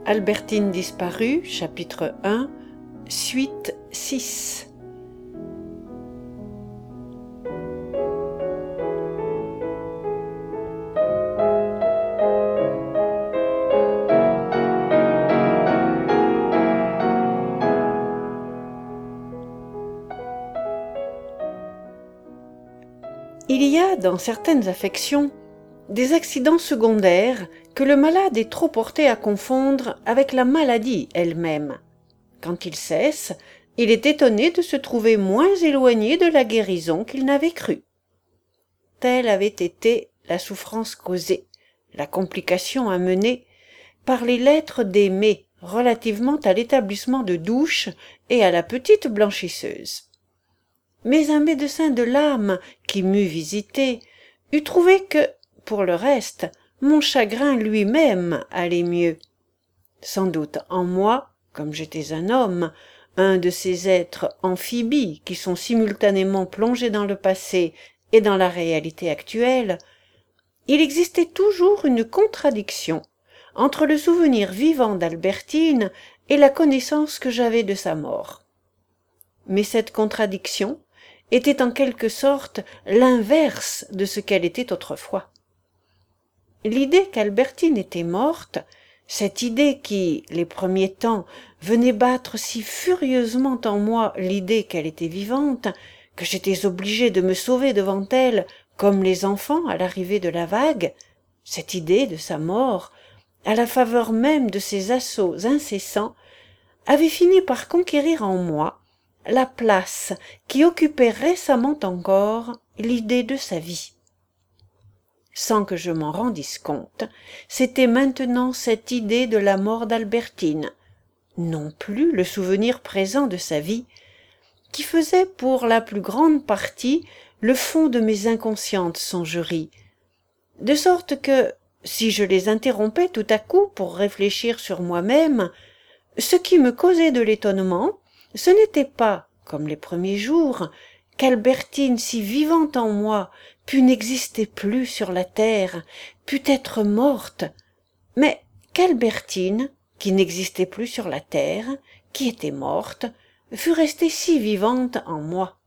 Albertine disparue, chapitre 1, suite 6. Il y a, dans certaines affections, des accidents secondaires que le malade est trop porté à confondre avec la maladie elle-même. Quand il cesse, il est étonné de se trouver moins éloigné de la guérison qu'il n'avait cru. Telle avait été la souffrance causée, la complication amenée par les lettres d'Aimée relativement à l'établissement de douche et à la petite blanchisseuse. Mais un médecin de l'âme qui m'eût visité eût trouvé que, pour le reste, mon chagrin lui-même allait mieux. Sans doute en moi, comme j'étais un homme, un de ces êtres amphibies qui sont simultanément plongés dans le passé et dans la réalité actuelle, il existait toujours une contradiction entre le souvenir vivant d'Albertine et la connaissance que j'avais de sa mort. Mais cette contradiction était en quelque sorte l'inverse de ce qu'elle était autrefois. L'idée qu'Albertine était morte, cette idée qui, les premiers temps, venait battre si furieusement en moi l'idée qu'elle était vivante, que j'étais obligé de me sauver devant elle, comme les enfants à l'arrivée de la vague, cette idée de sa mort, à la faveur même de ses assauts incessants, avait fini par conquérir en moi la place qui occupait récemment encore l'idée de sa vie. Sans que je m'en rendisse compte, c'était maintenant cette idée de la mort d'Albertine, non plus le souvenir présent de sa vie, qui faisait pour la plus grande partie le fond de mes inconscientes songeries, de sorte que, si je les interrompais tout à coup pour réfléchir sur moi-même, ce qui me causait de l'étonnement, ce n'était pas, comme les premiers jours, qu'Albertine si vivante en moi pût n'exister plus sur la terre, pût être morte, mais qu'Albertine, qui n'existait plus sur la terre, qui était morte, fût restée si vivante en moi.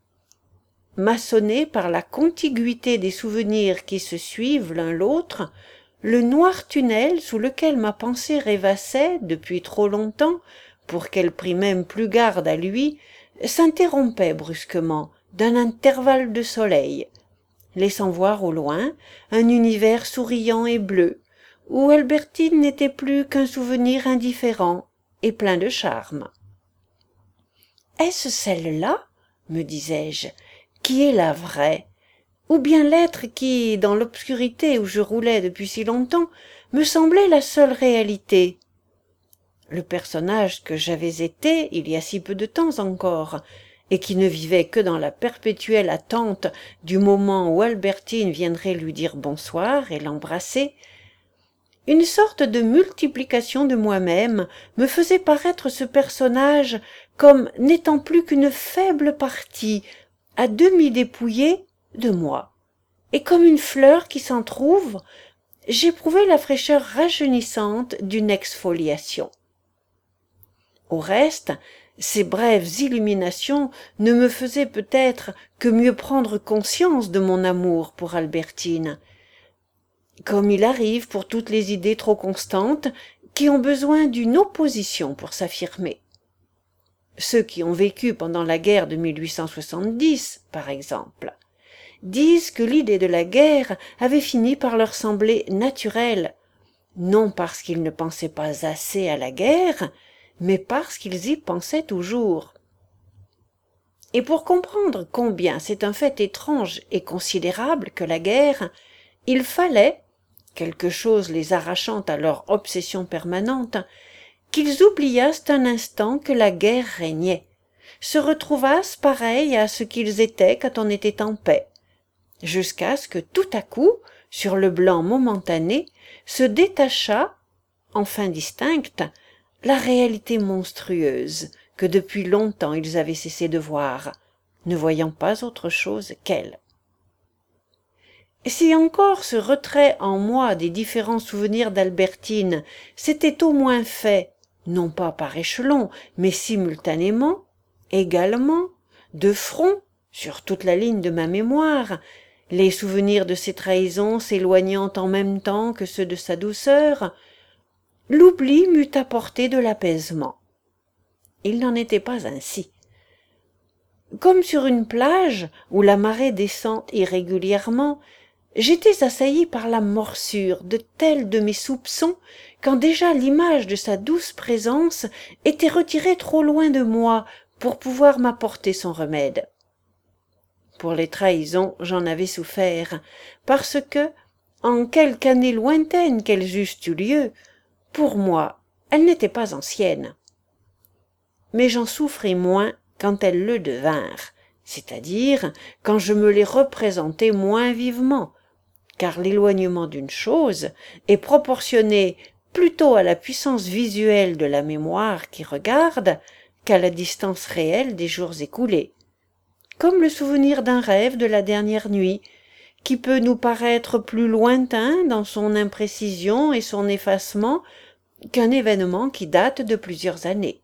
Maçonné par la contiguïté des souvenirs qui se suivent l'un l'autre, le noir tunnel sous lequel ma pensée rêvassait depuis trop longtemps, pour qu'elle prît même plus garde à lui, s'interrompait brusquement d'un intervalle de soleil, laissant voir au loin un univers souriant et bleu, où Albertine n'était plus qu'un souvenir indifférent et plein de charme. « Est-ce celle-là, me disais-je, qui est la vraie, ou bien l'être qui, dans l'obscurité où je roulais depuis si longtemps, me semblait la seule réalité ? Le personnage que j'avais été il y a si peu de temps encore, et qui ne vivait que dans la perpétuelle attente du moment où Albertine viendrait lui dire bonsoir et l'embrasser, une sorte de multiplication de moi-même me faisait paraître ce personnage comme n'étant plus qu'une faible partie, à demi dépouillée, de moi. Et comme une fleur qui s'entr'ouvre, j'éprouvais la fraîcheur rajeunissante d'une exfoliation. Au reste, ces brèves illuminations ne me faisaient peut-être que mieux prendre conscience de mon amour pour Albertine, comme il arrive pour toutes les idées trop constantes qui ont besoin d'une opposition pour s'affirmer. Ceux qui ont vécu pendant la guerre de 1870, par exemple, disent que l'idée de la guerre avait fini par leur sembler naturelle, non parce qu'ils ne pensaient pas assez à la guerre, mais parce qu'ils y pensaient toujours. Et pour comprendre combien c'est un fait étrange et considérable que la guerre, il fallait, quelque chose les arrachant à leur obsession permanente, qu'ils oubliassent un instant que la guerre régnait, se retrouvassent pareils à ce qu'ils étaient quand on était en paix, jusqu'à ce que tout à coup, sur le blanc momentané, se détachât, enfin distincte, la réalité monstrueuse que depuis longtemps ils avaient cessé de voir, ne voyant pas autre chose qu'elle. Si encore ce retrait en moi des différents souvenirs d'Albertine s'était au moins fait, non pas par échelons, mais simultanément, également, de front, sur toute la ligne de ma mémoire, les souvenirs de ses trahisons s'éloignant en même temps que ceux de sa douceur, l'oubli m'eût apporté de l'apaisement. Il n'en était pas ainsi. Comme sur une plage où la marée descend irrégulièrement, j'étais assailli par la morsure de tels de mes soupçons quand déjà l'image de sa douce présence était retirée trop loin de moi pour pouvoir m'apporter son remède. Pour les trahisons, j'en avais souffert, parce que, en quelque année lointaine qu'elles eussent eu lieu, pour moi, elles n'étaient pas anciennes. Mais j'en souffrais moins quand elles le devinrent, c'est-à-dire quand je me les représentais moins vivement, car l'éloignement d'une chose est proportionné plutôt à la puissance visuelle de la mémoire qui regarde qu'à la distance réelle des jours écoulés, comme le souvenir d'un rêve de la dernière nuit, qui peut nous paraître plus lointain dans son imprécision et son effacement qu'un événement qui date de plusieurs années.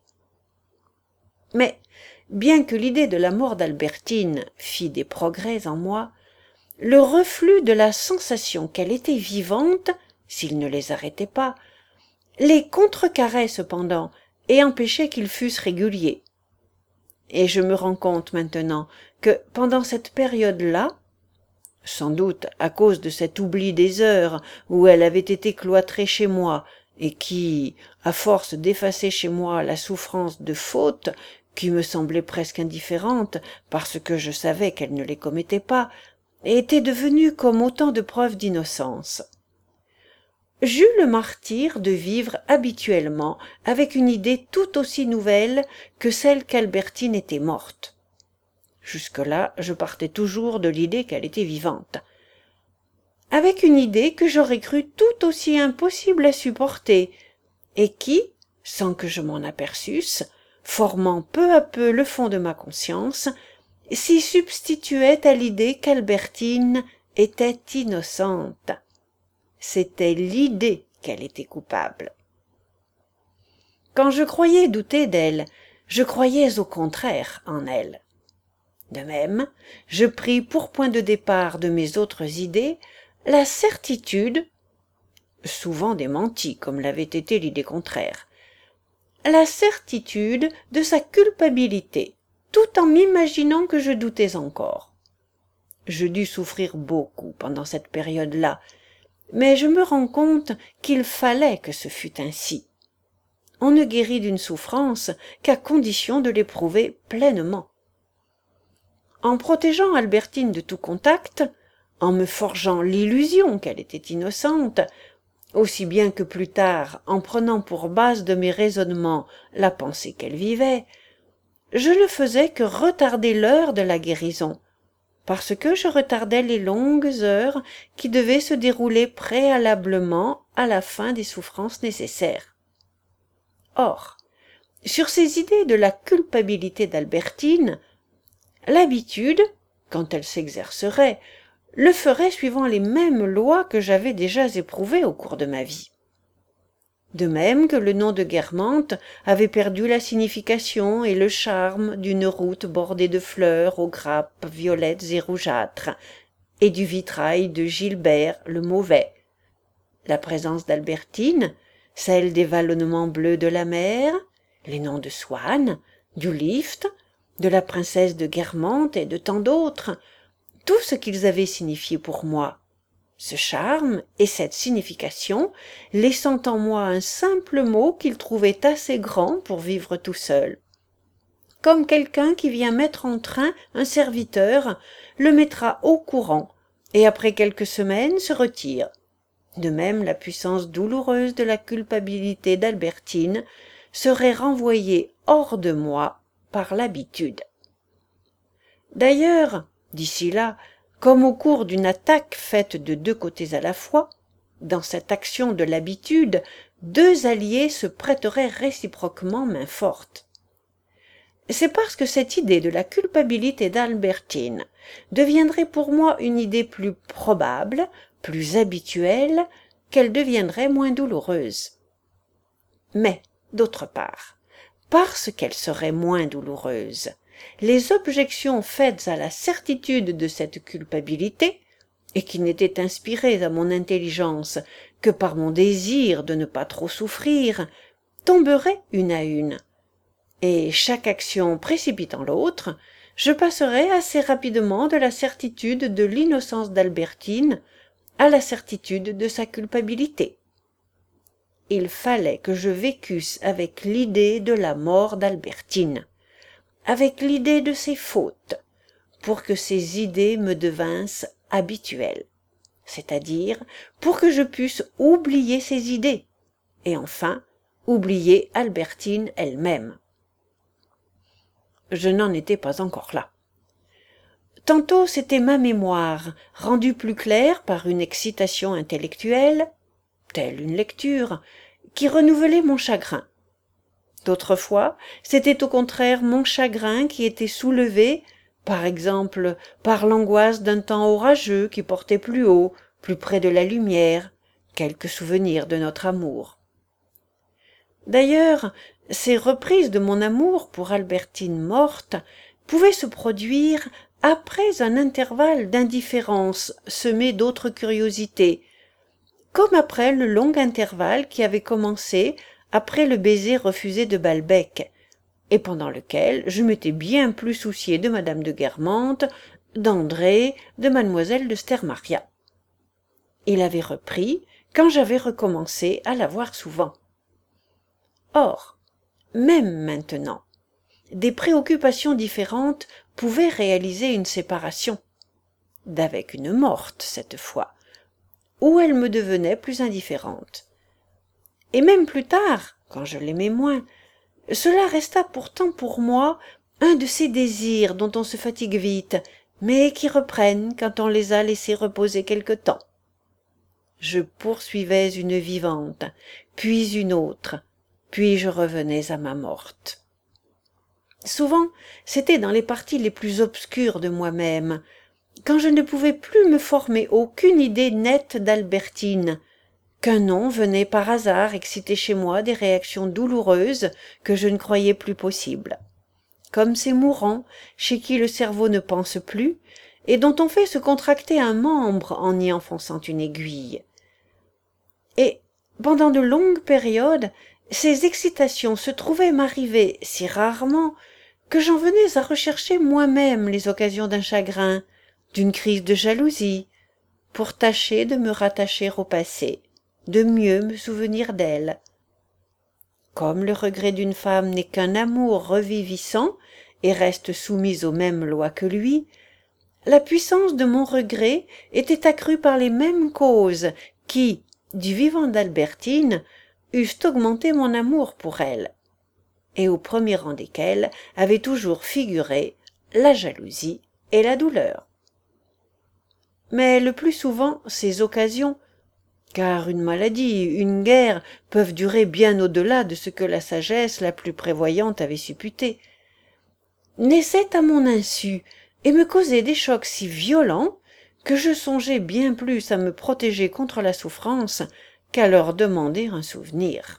Mais, bien que l'idée de la mort d'Albertine fît des progrès en moi, le reflux de la sensation qu'elle était vivante, s'il ne les arrêtait pas, les contrecarrait cependant et empêchait qu'ils fussent réguliers. Et je me rends compte maintenant que, pendant cette période-là, sans doute à cause de cet oubli des heures où elle avait été cloîtrée chez moi, et qui, à force d'effacer chez moi la souffrance de fautes, qui me semblaient presque indifférentes, parce que je savais qu'elle ne les commettait pas, était devenue comme autant de preuves d'innocence. J'eus le martyre de vivre habituellement avec une idée tout aussi nouvelle que celle qu'Albertine était morte. Jusque-là, je partais toujours de l'idée qu'elle était vivante. Avec une idée que j'aurais cru tout aussi impossible à supporter, et qui, sans que je m'en aperçusse, formant peu à peu le fond de ma conscience, s'y substituait à l'idée qu'Albertine était innocente. C'était l'idée qu'elle était coupable. Quand je croyais douter d'elle, je croyais au contraire en elle. De même, je pris pour point de départ de mes autres idées la certitude, souvent démentie comme l'avait été l'idée contraire, la certitude de sa culpabilité, tout en m'imaginant que je doutais encore. Je dus souffrir beaucoup pendant cette période-là, mais je me rends compte qu'il fallait que ce fût ainsi. On ne guérit d'une souffrance qu'à condition de l'éprouver pleinement. En protégeant Albertine de tout contact, en me forgeant l'illusion qu'elle était innocente, aussi bien que plus tard en prenant pour base de mes raisonnements la pensée qu'elle vivait, je ne faisais que retarder l'heure de la guérison, parce que je retardais les longues heures qui devaient se dérouler préalablement à la fin des souffrances nécessaires. Or, sur ces idées de la culpabilité d'Albertine, l'habitude, quand elle s'exercerait, le ferait suivant les mêmes lois que j'avais déjà éprouvées au cours de ma vie. De même que le nom de Guermantes avait perdu la signification et le charme d'une route bordée de fleurs aux grappes violettes et rougeâtres, et du vitrail de Gilbert le Mauvais. La présence d'Albertine, celle des vallonnements bleus de la mer, les noms de Swann, du Lift, de la princesse de Guermantes et de tant d'autres, tout ce qu'ils avaient signifié pour moi, ce charme et cette signification, laissant en moi un simple mot qu'il trouvait assez grand pour vivre tout seul. Comme quelqu'un qui vient mettre en train un serviteur, le mettra au courant, et après quelques semaines se retire. De même, la puissance douloureuse de la culpabilité d'Albertine serait renvoyée hors de moi par l'habitude. D'ailleurs, d'ici là, comme au cours d'une attaque faite de deux côtés à la fois, dans cette action de l'habitude, deux alliés se prêteraient réciproquement main forte. c'est parce que cette idée de la culpabilité d'Albertine deviendrait pour moi une idée plus probable, plus habituelle, qu'elle deviendrait moins douloureuse. Mais, d'autre part, parce qu'elle serait moins douloureuse, les objections faites à la certitude de cette culpabilité, et qui n'étaient inspirées à mon intelligence que par mon désir de ne pas trop souffrir, tomberaient une à une, et chaque action précipitant l'autre, je passerais assez rapidement de la certitude de l'innocence d'Albertine à la certitude de sa culpabilité. Il fallait que je vécusse avec l'idée de la mort d'Albertine, avec l'idée de ses fautes, pour que ces idées me devinssent habituelles, c'est-à-dire pour que je puisse oublier ces idées, et enfin oublier Albertine elle-même. Je n'en étais pas encore là. Tantôt c'était ma mémoire, rendue plus claire par une excitation intellectuelle, telle une lecture, qui renouvelait mon chagrin. D'autres fois, c'était au contraire mon chagrin qui était soulevé, par exemple, par l'angoisse d'un temps orageux qui portait plus haut, plus près de la lumière, quelque souvenir de notre amour. D'ailleurs, ces reprises de mon amour pour Albertine morte pouvaient se produire après un intervalle d'indifférence semé d'autres curiosités, comme après le long intervalle qui avait commencé après le baiser refusé de Balbec, et pendant lequel je m'étais bien plus soucié de madame de Guermantes, d'André, de mademoiselle de Stermaria. Il avait repris quand j'avais recommencé à la voir souvent. Or, même maintenant, des préoccupations différentes pouvaient réaliser une séparation, d'avec une morte cette fois, où elle me devenait plus indifférente. Et même plus tard, quand je l'aimais moins, cela resta pourtant pour moi un de ces désirs dont on se fatigue vite, mais qui reprennent quand on les a laissés reposer quelque temps. Je poursuivais une vivante, puis une autre, puis je revenais à ma morte. Souvent, c'était dans les parties les plus obscures de moi-même, quand je ne pouvais plus me former aucune idée nette d'Albertine, qu'un nom venait par hasard exciter chez moi des réactions douloureuses que je ne croyais plus possibles, comme ces mourants chez qui le cerveau ne pense plus et dont on fait se contracter un membre en y enfonçant une aiguille. Et, pendant de longues périodes, ces excitations se trouvaient m'arriver si rarement que j'en venais à rechercher moi-même les occasions d'un chagrin, d'une crise de jalousie, pour tâcher de me rattacher au passé, de mieux me souvenir d'elle. Comme le regret d'une femme n'est qu'un amour revivissant et reste soumis aux mêmes lois que lui, la puissance de mon regret était accrue par les mêmes causes qui, du vivant d'Albertine, eussent augmenté mon amour pour elle, et au premier rang desquelles avaient toujours figuré la jalousie et la douleur. Mais le plus souvent ces occasions, car une maladie, une guerre peuvent durer bien au-delà de ce que la sagesse la plus prévoyante avait supputé, naissaient à mon insu et me causaient des chocs si violents que je songeais bien plus à me protéger contre la souffrance qu'à leur demander un souvenir.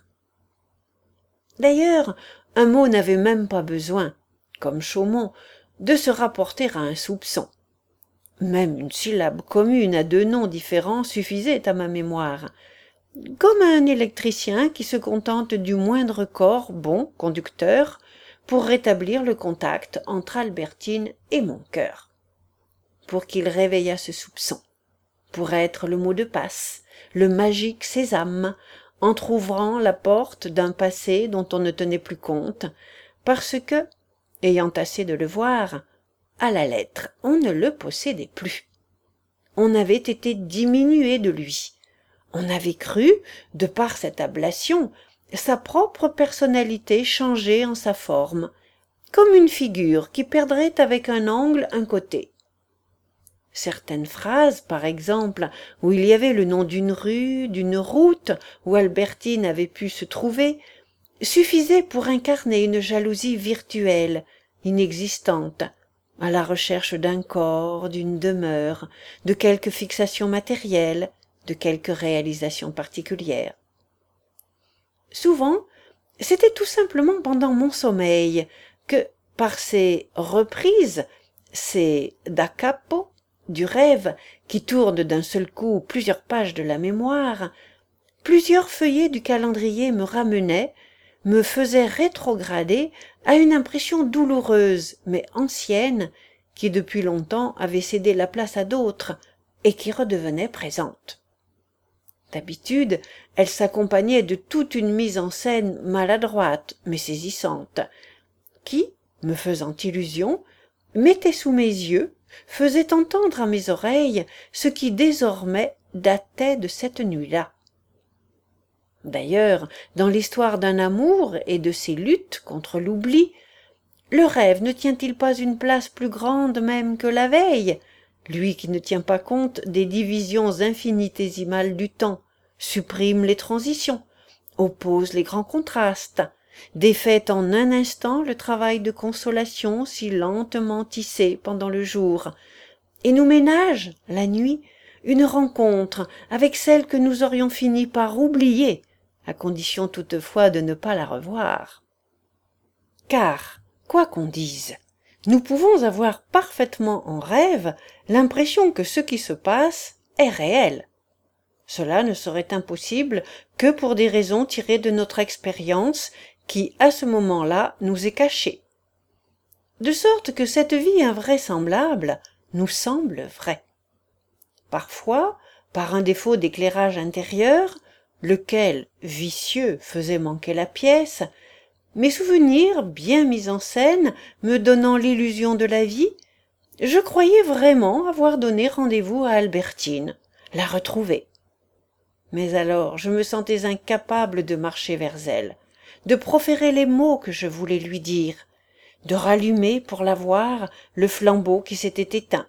D'ailleurs, un mot n'avait même pas besoin, comme Chaumont, de se rapporter à un soupçon. Même une syllabe commune à deux noms différents suffisait à ma mémoire, comme un électricien qui se contente du moindre corps bon conducteur pour rétablir le contact entre Albertine et mon cœur, pour qu'il réveillât ce soupçon, pour être le mot de passe, le magique sésame, entr'ouvrant la porte d'un passé dont on ne tenait plus compte, parce que, ayant assez de le voir, à la lettre, on ne le possédait plus. On avait été diminué de lui. On avait cru, de par cette ablation, sa propre personnalité changer en sa forme, comme une figure qui perdrait avec un angle un côté. Certaines phrases, par exemple, où il y avait le nom d'une rue, d'une route où Albertine avait pu se trouver, suffisaient pour incarner une jalousie virtuelle, inexistante, à la recherche d'un corps, d'une demeure, de quelque fixation matérielle, de quelque réalisation particulière. Souvent, c'était tout simplement pendant mon sommeil que, par ces reprises, ces da capo du rêve qui tournent d'un seul coup plusieurs pages de la mémoire, plusieurs feuillets du calendrier me ramenaient, me faisaient rétrograder à une impression douloureuse mais ancienne qui depuis longtemps avait cédé la place à d'autres et qui redevenait présente. D'habitude, elle s'accompagnait de toute une mise en scène maladroite mais saisissante, qui, me faisant illusion, mettait sous mes yeux, faisait entendre à mes oreilles ce qui désormais datait de cette nuit-là. D'ailleurs, dans l'histoire d'un amour et de ses luttes contre l'oubli, le rêve ne tient-il pas une place plus grande même que la veille, lui qui ne tient pas compte des divisions infinitésimales du temps, supprime les transitions, oppose les grands contrastes, défait en un instant le travail de consolation si lentement tissé pendant le jour, et nous ménage, la nuit, une rencontre avec celle que nous aurions fini par oublier, à condition toutefois de ne pas la revoir. Car, quoi qu'on dise, nous pouvons avoir parfaitement en rêve l'impression que ce qui se passe est réel. Cela ne serait impossible que pour des raisons tirées de notre expérience qui, à ce moment-là, nous est cachée. De sorte que cette vie invraisemblable nous semble vraie. Parfois, par un défaut d'éclairage intérieur, lequel, vicieux, faisait manquer la pièce, mes souvenirs, bien mis en scène, me donnant l'illusion de la vie, je croyais vraiment avoir donné rendez-vous à Albertine, la retrouver. Mais alors je me sentais incapable de marcher vers elle, de proférer les mots que je voulais lui dire, de rallumer pour la voir le flambeau qui s'était éteint.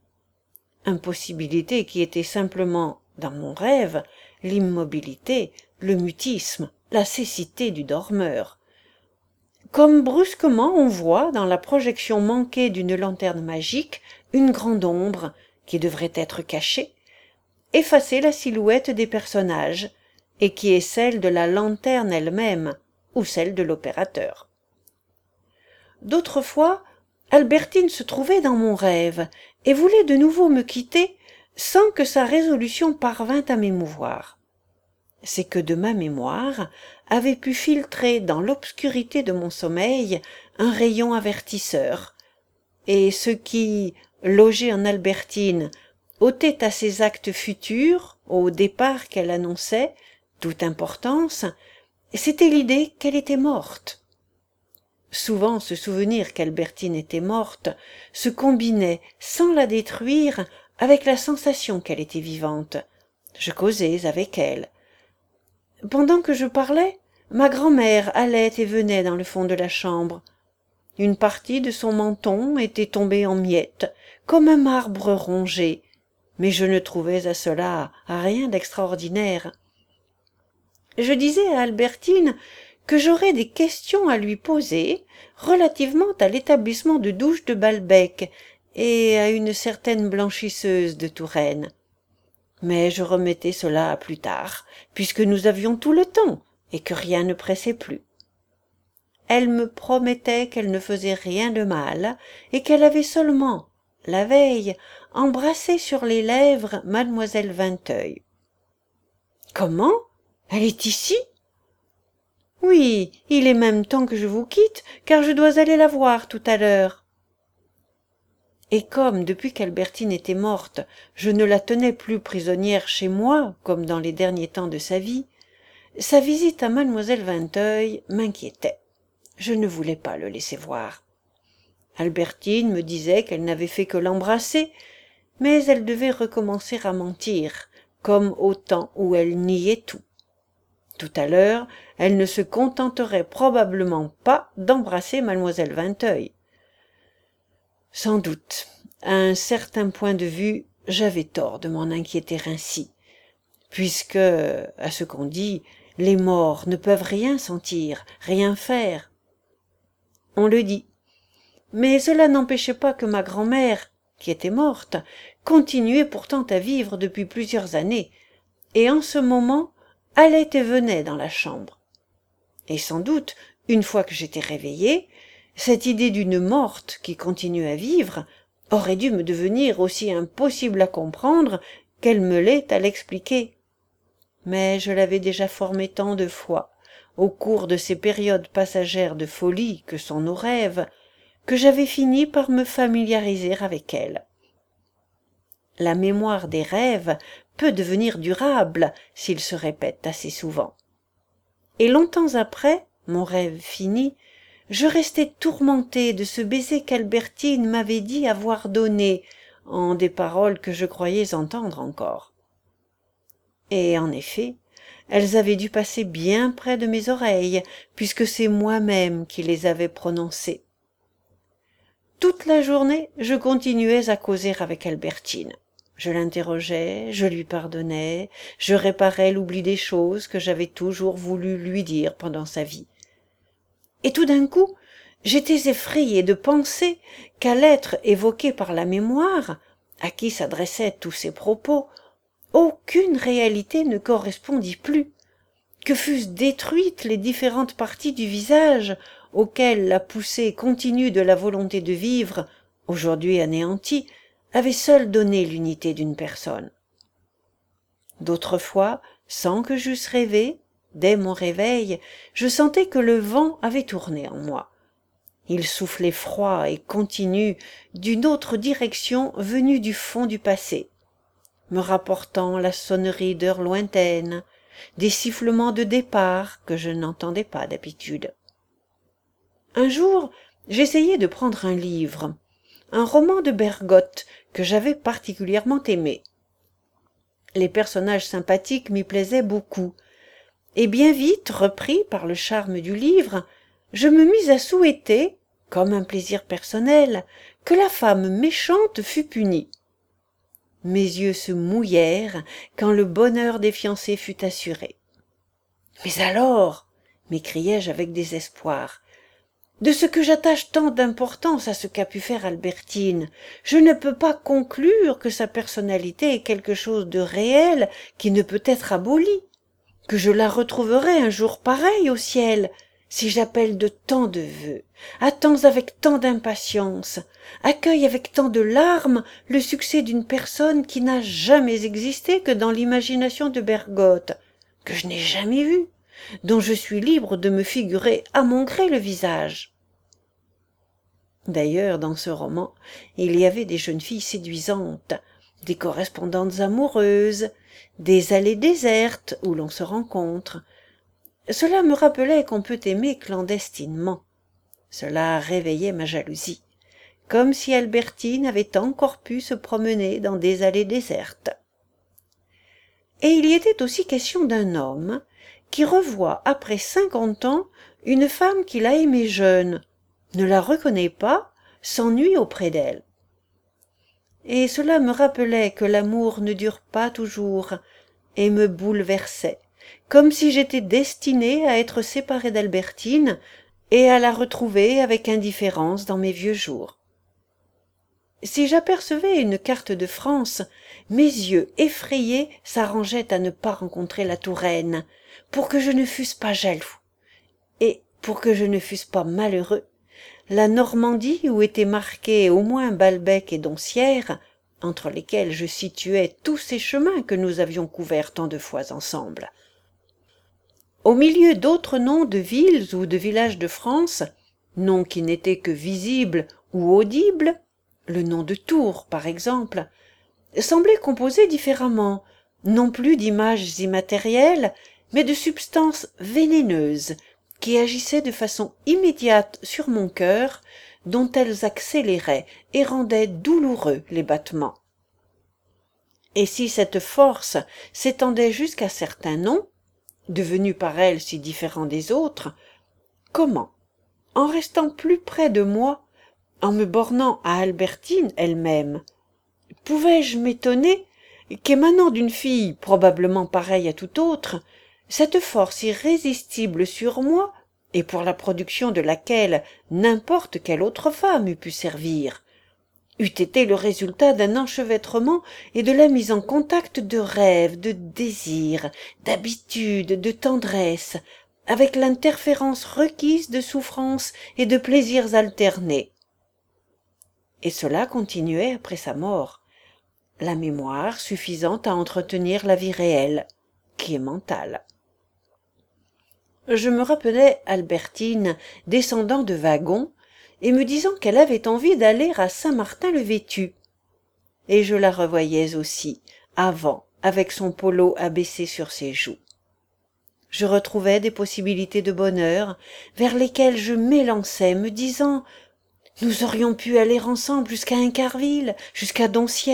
Impossibilité qui était simplement, dans mon rêve, l'immobilité, le mutisme, la cécité du dormeur. Comme brusquement on voit, dans la projection manquée d'une lanterne magique, une grande ombre, qui devrait être cachée, effacer la silhouette des personnages, et qui est celle de la lanterne elle-même, ou celle de l'opérateur. D'autres fois, Albertine se trouvait dans mon rêve, et voulait de nouveau me quitter, sans que sa résolution parvint à m'émouvoir. C'est que de ma mémoire avait pu filtrer dans l'obscurité de mon sommeil un rayon avertisseur, et ce qui, logé en Albertine, ôtait à ses actes futurs, au départ qu'elle annonçait, toute importance, c'était l'idée qu'elle était morte. Souvent ce souvenir qu'Albertine était morte se combinait, sans la détruire, avec la sensation qu'elle était vivante. Je causais avec elle. Pendant que je parlais, ma grand-mère allait et venait dans le fond de la chambre. Une partie de son menton était tombée en miettes, comme un marbre rongé, mais je ne trouvais à cela rien d'extraordinaire. Je disais à Albertine que j'aurais des questions à lui poser relativement à l'établissement de douches de Balbec et à une certaine blanchisseuse de Touraine. Mais je remettais cela à plus tard, puisque nous avions tout le temps et que rien ne pressait plus. Elle me promettait qu'elle ne faisait rien de mal et qu'elle avait seulement, la veille, embrassé sur les lèvres mademoiselle Vinteuil. « Comment ? Elle est ici ? » ?»« Oui, il est même temps que je vous quitte, car je dois aller la voir tout à l'heure. » Et comme, depuis qu'Albertine était morte, je ne la tenais plus prisonnière chez moi, comme dans les derniers temps de sa vie, sa visite à mademoiselle Vinteuil m'inquiétait. Je ne voulais pas le laisser voir. Albertine me disait qu'elle n'avait fait que l'embrasser, mais elle devait recommencer à mentir, comme au temps où elle niait tout. Tout à l'heure, elle ne se contenterait probablement pas d'embrasser mademoiselle Vinteuil. Sans doute, à un certain point de vue, j'avais tort de m'en inquiéter ainsi, puisque, à ce qu'on dit, les morts ne peuvent rien sentir, rien faire. On le dit, Mais cela n'empêchait pas que ma grand-mère, qui était morte, continuait pourtant à vivre depuis plusieurs années, et en ce moment allait et venait dans la chambre. Et sans doute, une fois que j'étais réveillée, cette idée d'une morte qui continue à vivre aurait dû me devenir aussi impossible à comprendre qu'elle me l'est à l'expliquer. Mais je l'avais déjà formée tant de fois, au cours de ces périodes passagères de folie que sont nos rêves, que j'avais fini par me familiariser avec elle. La mémoire des rêves peut devenir durable s'ils se répètent assez souvent. Et longtemps après, mon rêve fini, je restais tourmentée de ce baiser qu'Albertine m'avait dit avoir donné, en des paroles que je croyais entendre encore. Et en effet, elles avaient dû passer bien près de mes oreilles, puisque c'est moi-même qui les avais prononcées. Toute la journée, je continuais à causer avec Albertine. Je l'interrogeais, je lui pardonnais, je réparais l'oubli des choses que j'avais toujours voulu lui dire pendant sa vie. Et tout d'un coup, j'étais effrayée de penser qu'à l'être évoqué par la mémoire, à qui s'adressaient tous ces propos, aucune réalité ne correspondit plus, que fussent détruites les différentes parties du visage auxquelles la poussée continue de la volonté de vivre, aujourd'hui anéantie, avait seule donné l'unité d'une personne. D'autres fois, sans que j'eusse rêvé, dès mon réveil, je sentais que le vent avait tourné en moi. Il soufflait froid et continu d'une autre direction venue du fond du passé, me rapportant la sonnerie d'heures lointaines, des sifflements de départ que je n'entendais pas d'habitude. Un jour, j'essayai de prendre un livre, un roman de Bergotte que j'avais particulièrement aimé. Les personnages sympathiques m'y plaisaient beaucoup, et bien vite, repris par le charme du livre, je me mis à souhaiter, comme un plaisir personnel, que la femme méchante fût punie. Mes yeux se mouillèrent quand le bonheur des fiancés fut assuré. « Mais alors, m'écriai-je avec désespoir, de ce que j'attache tant d'importance à ce qu'a pu faire Albertine, je ne peux pas conclure que sa personnalité est quelque chose de réel qui ne peut être aboli, que je la retrouverai un jour pareil au ciel, si j'appelle de tant de vœux, attends avec tant d'impatience, accueille avec tant de larmes le succès d'une personne qui n'a jamais existé que dans l'imagination de Bergotte, que je n'ai jamais vue, dont je suis libre de me figurer à mon gré le visage. » D'ailleurs, dans ce roman, il y avait des jeunes filles séduisantes, des correspondantes amoureuses, des allées désertes où l'on se rencontre. Cela me rappelait qu'on peut aimer clandestinement. Cela réveillait ma jalousie, comme si Albertine avait encore pu se promener dans des allées désertes. Et il y était aussi question d'un homme qui revoit après 50 ans une femme qu'il a aimée jeune, ne la reconnaît pas, s'ennuie auprès d'elle. Et cela me rappelait que l'amour ne dure pas toujours, et me bouleversait, comme si j'étais destinée à être séparée d'Albertine et à la retrouver avec indifférence dans mes vieux jours. Si j'apercevais une carte de France, mes yeux effrayés s'arrangeaient à ne pas rencontrer la Touraine, pour que je ne fusse pas jaloux, et pour que je ne fusse pas malheureux. La Normandie, où étaient marqués au moins Balbec et Doncières, entre lesquels je situais tous ces chemins que nous avions couverts tant de fois ensemble. Au milieu d'autres noms de villes ou de villages de France, noms qui n'étaient que visibles ou audibles, le nom de Tours, par exemple, semblait composé différemment, non plus d'images immatérielles, mais de substances vénéneuses, qui agissaient de façon immédiate sur mon cœur, dont elles accéléraient et rendaient douloureux les battements. Et si cette force s'étendait jusqu'à certains noms, devenus par elle si différents des autres, comment, en restant plus près de moi, en me bornant à Albertine elle-même, pouvais-je m'étonner qu'émanant d'une fille probablement pareille à toute autre, cette force irrésistible sur moi et pour la production de laquelle n'importe quelle autre femme eût pu servir, eût été le résultat d'un enchevêtrement et de la mise en contact de rêves, de désirs, d'habitudes, de tendresse, avec l'interférence requise de souffrances et de plaisirs alternés. Et cela continuait après sa mort, la mémoire suffisante à entretenir la vie réelle, qui est mentale. Je me rappelais Albertine descendant de wagon et me disant qu'elle avait envie d'aller à Saint-Martin-le-Vêtu. Et je la revoyais aussi, avant, avec son polo abaissé sur ses joues. Je retrouvais des possibilités de bonheur vers lesquelles je m'élançais, me disant « Nous aurions pu aller ensemble jusqu'à Incarville, jusqu'à Doncières. »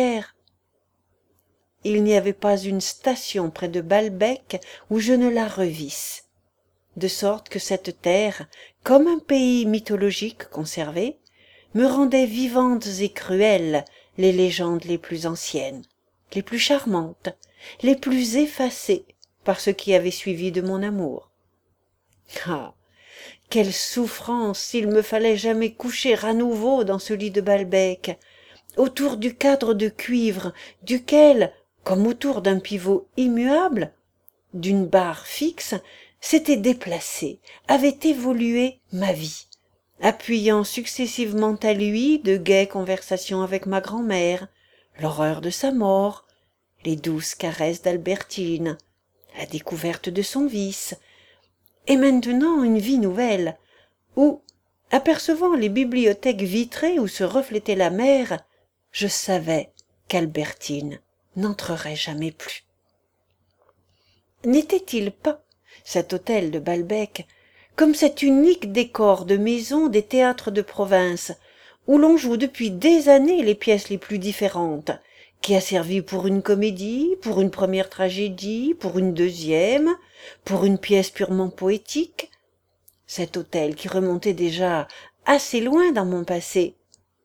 Il n'y avait pas une station près de Balbec où je ne la revisse, de sorte que cette terre, comme un pays mythologique conservé, me rendait vivantes et cruelles les légendes les plus anciennes, les plus charmantes, les plus effacées par ce qui avait suivi de mon amour. Ah, quelle souffrance s'il me fallait jamais coucher à nouveau dans ce lit de Balbec, autour du cadre de cuivre duquel, comme autour d'un pivot immuable, d'une barre fixe, s'était déplacée, avait évolué ma vie, appuyant successivement à lui de gaies conversations avec ma grand-mère, l'horreur de sa mort, les douces caresses d'Albertine, la découverte de son vice, et maintenant une vie nouvelle, où, apercevant les bibliothèques vitrées où se reflétait la mer, je savais qu'Albertine n'entrerait jamais plus. N'était-il pas, cet hôtel de Balbec, comme cet unique décor de maison des théâtres de province, où l'on joue depuis des années les pièces les plus différentes, qui a servi pour une comédie, pour une première tragédie, pour une deuxième, pour une pièce purement poétique, cet hôtel qui remontait déjà assez loin dans mon passé.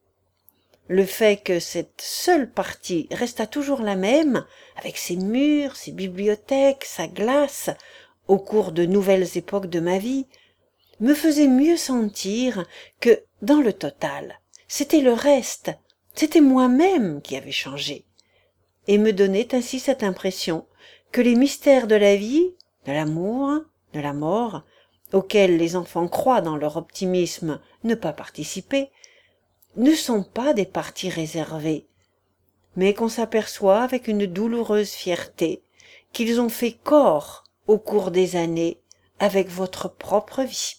Le fait que cette seule partie restât toujours la même, avec ses murs, ses bibliothèques, sa glace, au cours de nouvelles époques de ma vie, me faisait mieux sentir que, dans le total, c'était le reste, c'était moi-même qui avait changé, et me donnait ainsi cette impression que les mystères de la vie, de l'amour, de la mort, auxquels les enfants croient dans leur optimisme ne pas participer, ne sont pas des parties réservées, mais qu'on s'aperçoit avec une douloureuse fierté qu'ils ont fait corps au cours des années avec votre propre vie.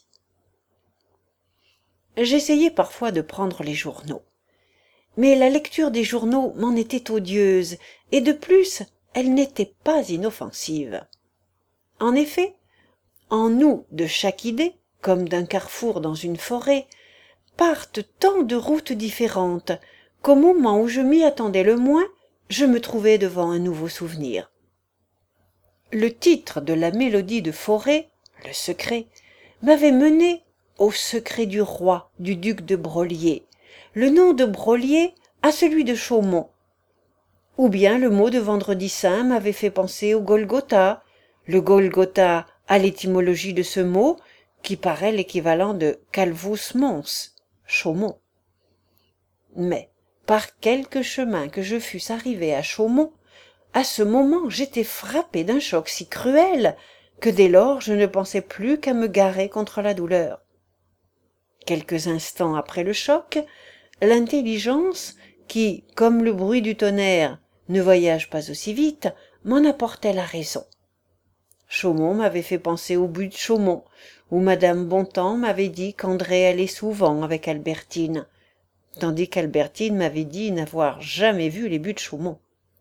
J'essayais parfois de prendre les journaux, mais la lecture des journaux m'en était odieuse, et de plus, elle n'était pas inoffensive. En effet, en nous de chaque idée, comme d'un carrefour dans une forêt, partent tant de routes différentes qu'au moment où je m'y attendais le moins, je me trouvais devant un nouveau souvenir. Le titre de la mélodie de Fauré, Le Secret, m'avait mené au secret du roi, du duc de Broglie, le nom de Broglie à celui de Chaumont. Ou bien le mot de Vendredi Saint m'avait fait penser au Golgotha, le Golgotha à l'étymologie de ce mot, qui paraît l'équivalent de Calvus Mons, Chaumont. Mais, par quelque chemin que je fusse arrivé à Chaumont, à ce moment j'étais frappé d'un choc si cruel que dès lors je ne pensais plus qu'à me garer contre la douleur. Quelques instants après le choc, l'intelligence, qui, comme le bruit du tonnerre, ne voyage pas aussi vite, m'en apportait la raison. Chaumont m'avait fait penser au but de Chaumont, où madame Bontemps m'avait dit qu'André allait souvent avec Albertine, tandis qu'Albertine m'avait dit n'avoir jamais vu les buts de Chaumont.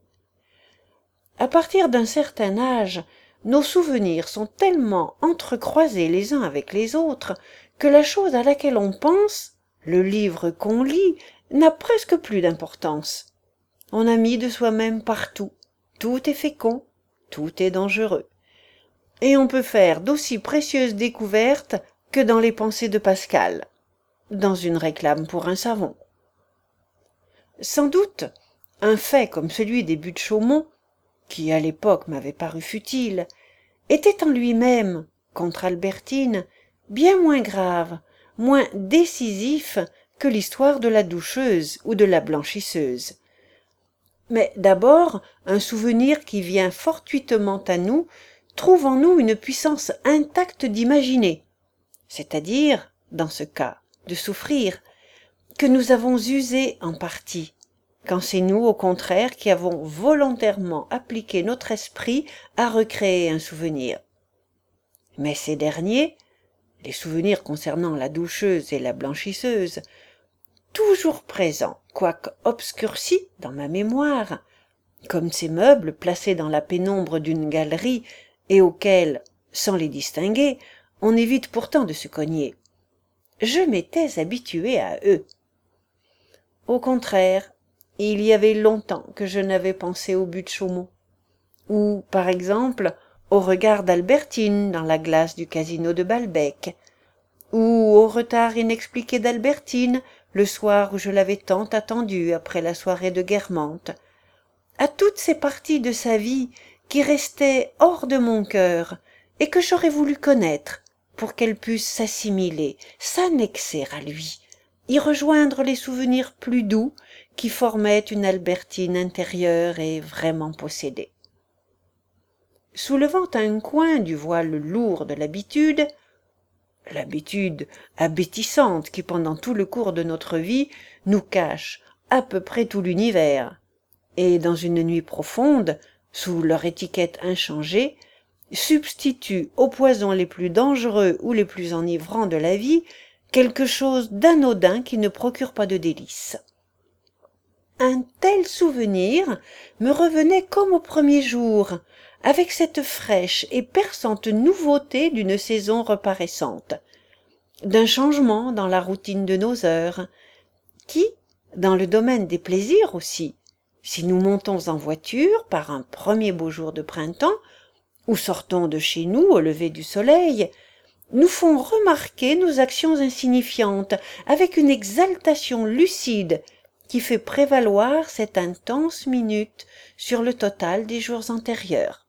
À partir d'un certain âge, nos souvenirs sont tellement entrecroisés les uns avec les autres que la chose à laquelle on pense, le livre qu'on lit, n'a presque plus d'importance. On a mis de soi-même partout, tout est fécond, tout est dangereux. Et on peut faire d'aussi précieuses découvertes que dans les pensées de Pascal, dans une réclame pour un savon. Sans doute, un fait comme celui des buts de Chaumont, qui à l'époque m'avait paru futile, était en lui-même, contre Albertine, bien moins grave, moins décisif que l'histoire de la doucheuse ou de la blanchisseuse. Mais d'abord, un souvenir qui vient fortuitement à nous trouve en nous une puissance intacte d'imaginer, c'est-à-dire, dans ce cas, de souffrir, que nous avons usé en partie, quand c'est nous, au contraire, qui avons volontairement appliqué notre esprit à recréer un souvenir. Mais ces derniers, les souvenirs concernant la doucheuse et la blanchisseuse, toujours présents, quoique obscurcis dans ma mémoire, comme ces meubles placés dans la pénombre d'une galerie et auxquels, sans les distinguer, on évite pourtant de se cogner. Je m'étais habitué à eux. Au contraire, il y avait longtemps que je n'avais pensé au but de Chaumont, ou, par exemple, au regard d'Albertine dans la glace du casino de Balbec, ou au retard inexpliqué d'Albertine le soir où je l'avais tant attendue après la soirée de Guermantes, à toutes ces parties de sa vie qui restaient hors de mon cœur et que j'aurais voulu connaître pour qu'elles pussent s'assimiler, s'annexer à lui, y rejoindre les souvenirs plus doux qui formaient une Albertine intérieure et vraiment possédée. Soulevant un coin du voile lourd de l'habitude abétissante qui pendant tout le cours de notre vie nous cache à peu près tout l'univers, et dans une nuit profonde, sous leur étiquette inchangée, substitue aux poisons les plus dangereux ou les plus enivrants de la vie quelque chose d'anodin qui ne procure pas de délices. Un tel souvenir me revenait comme au premier jour, avec cette fraîche et perçante nouveauté d'une saison reparaissante, d'un changement dans la routine de nos heures, qui, dans le domaine des plaisirs aussi, si nous montons en voiture par un premier beau jour de printemps, ou sortons de chez nous au lever du soleil, nous font remarquer nos actions insignifiantes avec une exaltation lucide qui fait prévaloir cette intense minute sur le total des jours antérieurs.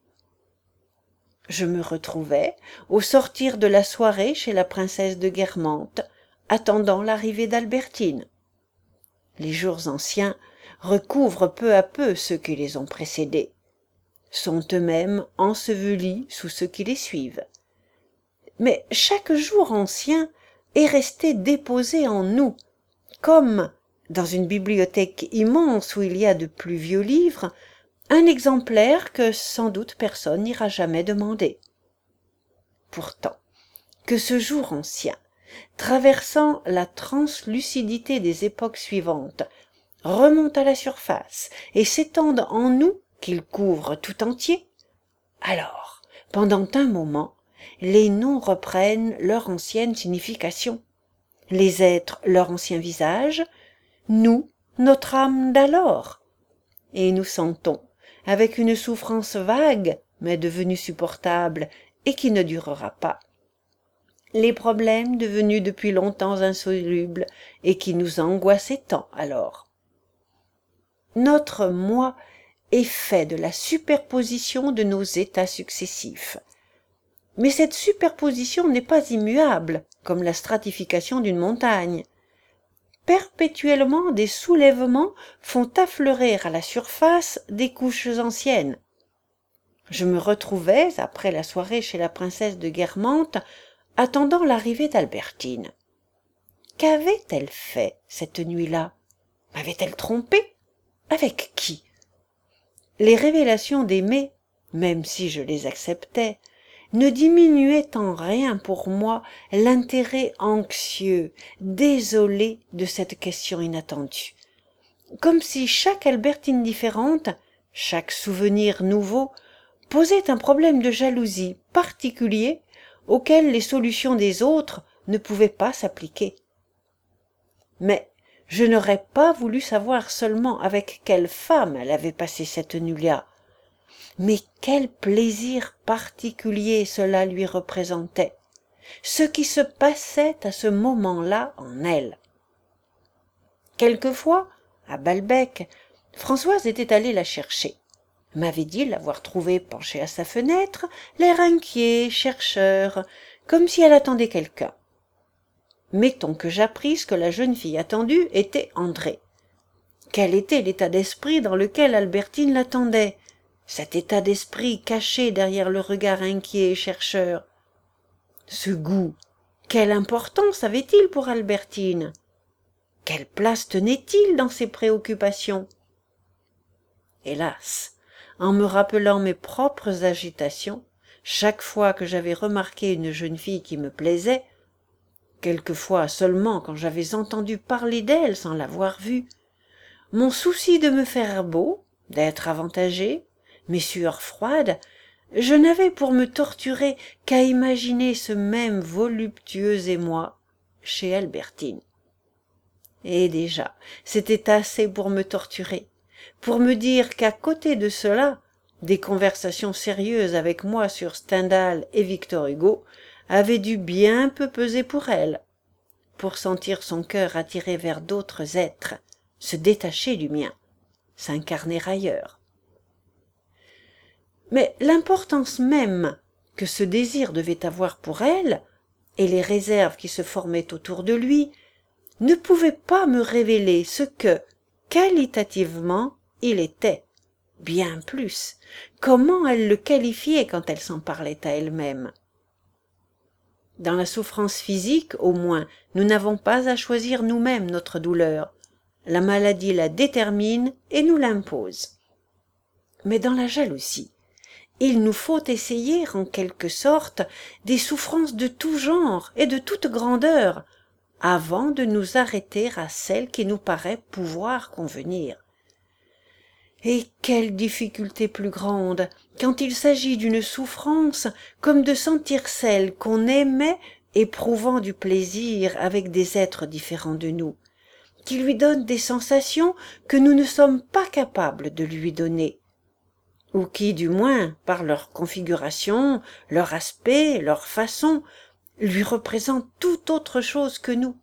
Je me retrouvais, au sortir de la soirée chez la princesse de Guermantes, attendant l'arrivée d'Albertine. Les jours anciens recouvrent peu à peu ceux qui les ont précédés, sont eux-mêmes ensevelis sous ceux qui les suivent. Mais chaque jour ancien est resté déposé en nous, comme, dans une bibliothèque immense où il y a de plus vieux livres, un exemplaire que sans doute personne n'ira jamais demander. Pourtant, que ce jour ancien, traversant la translucidité des époques suivantes, remonte à la surface et s'étende en nous, qu'il couvre tout entier, alors, pendant un moment, les noms reprennent leur ancienne signification, les êtres leur ancien visage, nous, notre âme d'alors, et nous sentons, avec une souffrance vague, mais devenue supportable et qui ne durera pas, les problèmes devenus depuis longtemps insolubles et qui nous angoissaient tant alors. Notre moi est fait de la superposition de nos états successifs. Mais cette superposition n'est pas immuable, comme la stratification d'une montagne. Perpétuellement des soulèvements font affleurer à la surface des couches anciennes. Je me retrouvais, après la soirée chez la princesse de Guermantes, attendant l'arrivée d'Albertine. Qu'avait-elle fait cette nuit-là? M'avait-elle trompé? Avec qui? Les révélations d'Aimé, même si je les acceptais, ne diminuaient en rien pour moi l'intérêt anxieux, désolé de cette question inattendue. Comme si chaque Albertine différente, chaque souvenir nouveau, posait un problème de jalousie particulier auquel les solutions des autres ne pouvaient pas s'appliquer. Mais je n'aurais pas voulu savoir seulement avec quelle femme elle avait passé cette nuit-là, mais quel plaisir particulier cela lui représentait, ce qui se passait à ce moment-là en elle. Quelquefois, à Balbec, Françoise était allée la chercher, m'avait dit l'avoir trouvée penchée à sa fenêtre, l'air inquiet, chercheur, comme si elle attendait quelqu'un. Mettons que j'apprisse que la jeune fille attendue était André. Quel était l'état d'esprit dans lequel Albertine l'attendait, cet état d'esprit caché derrière le regard inquiet et chercheur? Ce goût, quelle importance avait-il pour Albertine? Quelle place tenait-il dans ses préoccupations? Hélas, en me rappelant mes propres agitations, chaque fois que j'avais remarqué une jeune fille qui me plaisait, quelquefois seulement quand j'avais entendu parler d'elle sans l'avoir vue, mon souci de me faire beau, d'être avantagé, mes sueurs froides, je n'avais pour me torturer qu'à imaginer ce même voluptueux émoi chez Albertine. Et déjà, c'était assez pour me torturer, pour me dire qu'à côté de cela, des conversations sérieuses avec moi sur Stendhal et Victor Hugo avaient dû bien peu peser pour elle, pour sentir son cœur attiré vers d'autres êtres, se détacher du mien, s'incarner ailleurs. Mais l'importance même que ce désir devait avoir pour elle, et les réserves qui se formaient autour de lui, ne pouvaient pas me révéler ce que, qualitativement, il était, bien plus, comment elle le qualifiait quand elle s'en parlait à elle-même. Dans la souffrance physique, au moins, nous n'avons pas à choisir nous-mêmes notre douleur. La maladie la détermine et nous l'impose. Mais dans la jalousie, il nous faut essayer, en quelque sorte, des souffrances de tout genre et de toute grandeur, avant de nous arrêter à celle qui nous paraît pouvoir convenir. Et quelle difficulté plus grande, quand il s'agit d'une souffrance, comme de sentir celle qu'on aimait éprouvant du plaisir avec des êtres différents de nous, qui lui donnent des sensations que nous ne sommes pas capables de lui donner, ou qui, du moins, par leur configuration, leur aspect, leur façon, lui représentent tout autre chose que nous.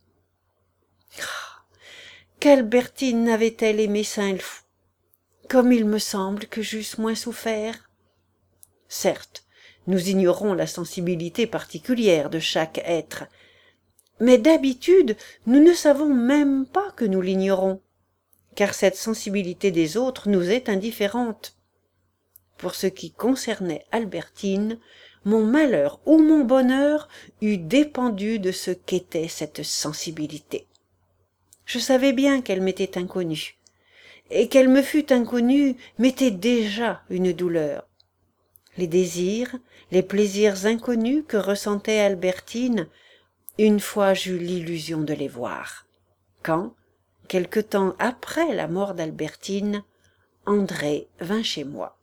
Ah, qu'Albertine avait-elle aimé Saint-Loup, comme il me semble que j'eusse moins souffert. Certes, nous ignorons la sensibilité particulière de chaque être, mais d'habitude nous ne savons même pas que nous l'ignorons, car cette sensibilité des autres nous est indifférente. Pour ce qui concernait Albertine, mon malheur ou mon bonheur eût dépendu de ce qu'était cette sensibilité. Je savais bien qu'elle m'était inconnue, et qu'elle me fût inconnue m'était déjà une douleur. Les désirs, les plaisirs inconnus que ressentait Albertine, une fois j'eus l'illusion de les voir, quand, quelque temps après la mort d'Albertine, André vint chez moi.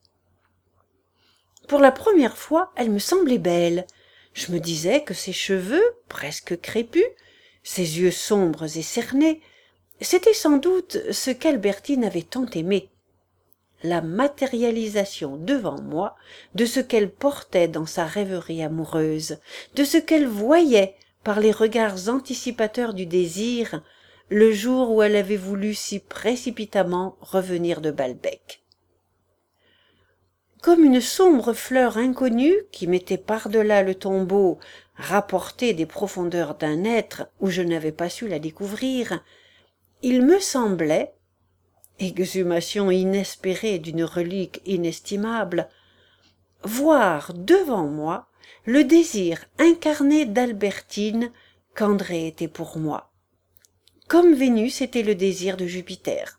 Pour la première fois, elle me semblait belle. Je me disais que ses cheveux, presque crépus, ses yeux sombres et cernés, c'était sans doute ce qu'Albertine avait tant aimé, la matérialisation devant moi de ce qu'elle portait dans sa rêverie amoureuse, de ce qu'elle voyait par les regards anticipateurs du désir le jour où elle avait voulu si précipitamment revenir de Balbec. Comme une sombre fleur inconnue qui mettait par-delà le tombeau rapportée des profondeurs d'un être où je n'avais pas su la découvrir, il me semblait, exhumation inespérée d'une relique inestimable, voir devant moi le désir incarné d'Albertine qu'André était pour moi, comme Vénus était le désir de Jupiter.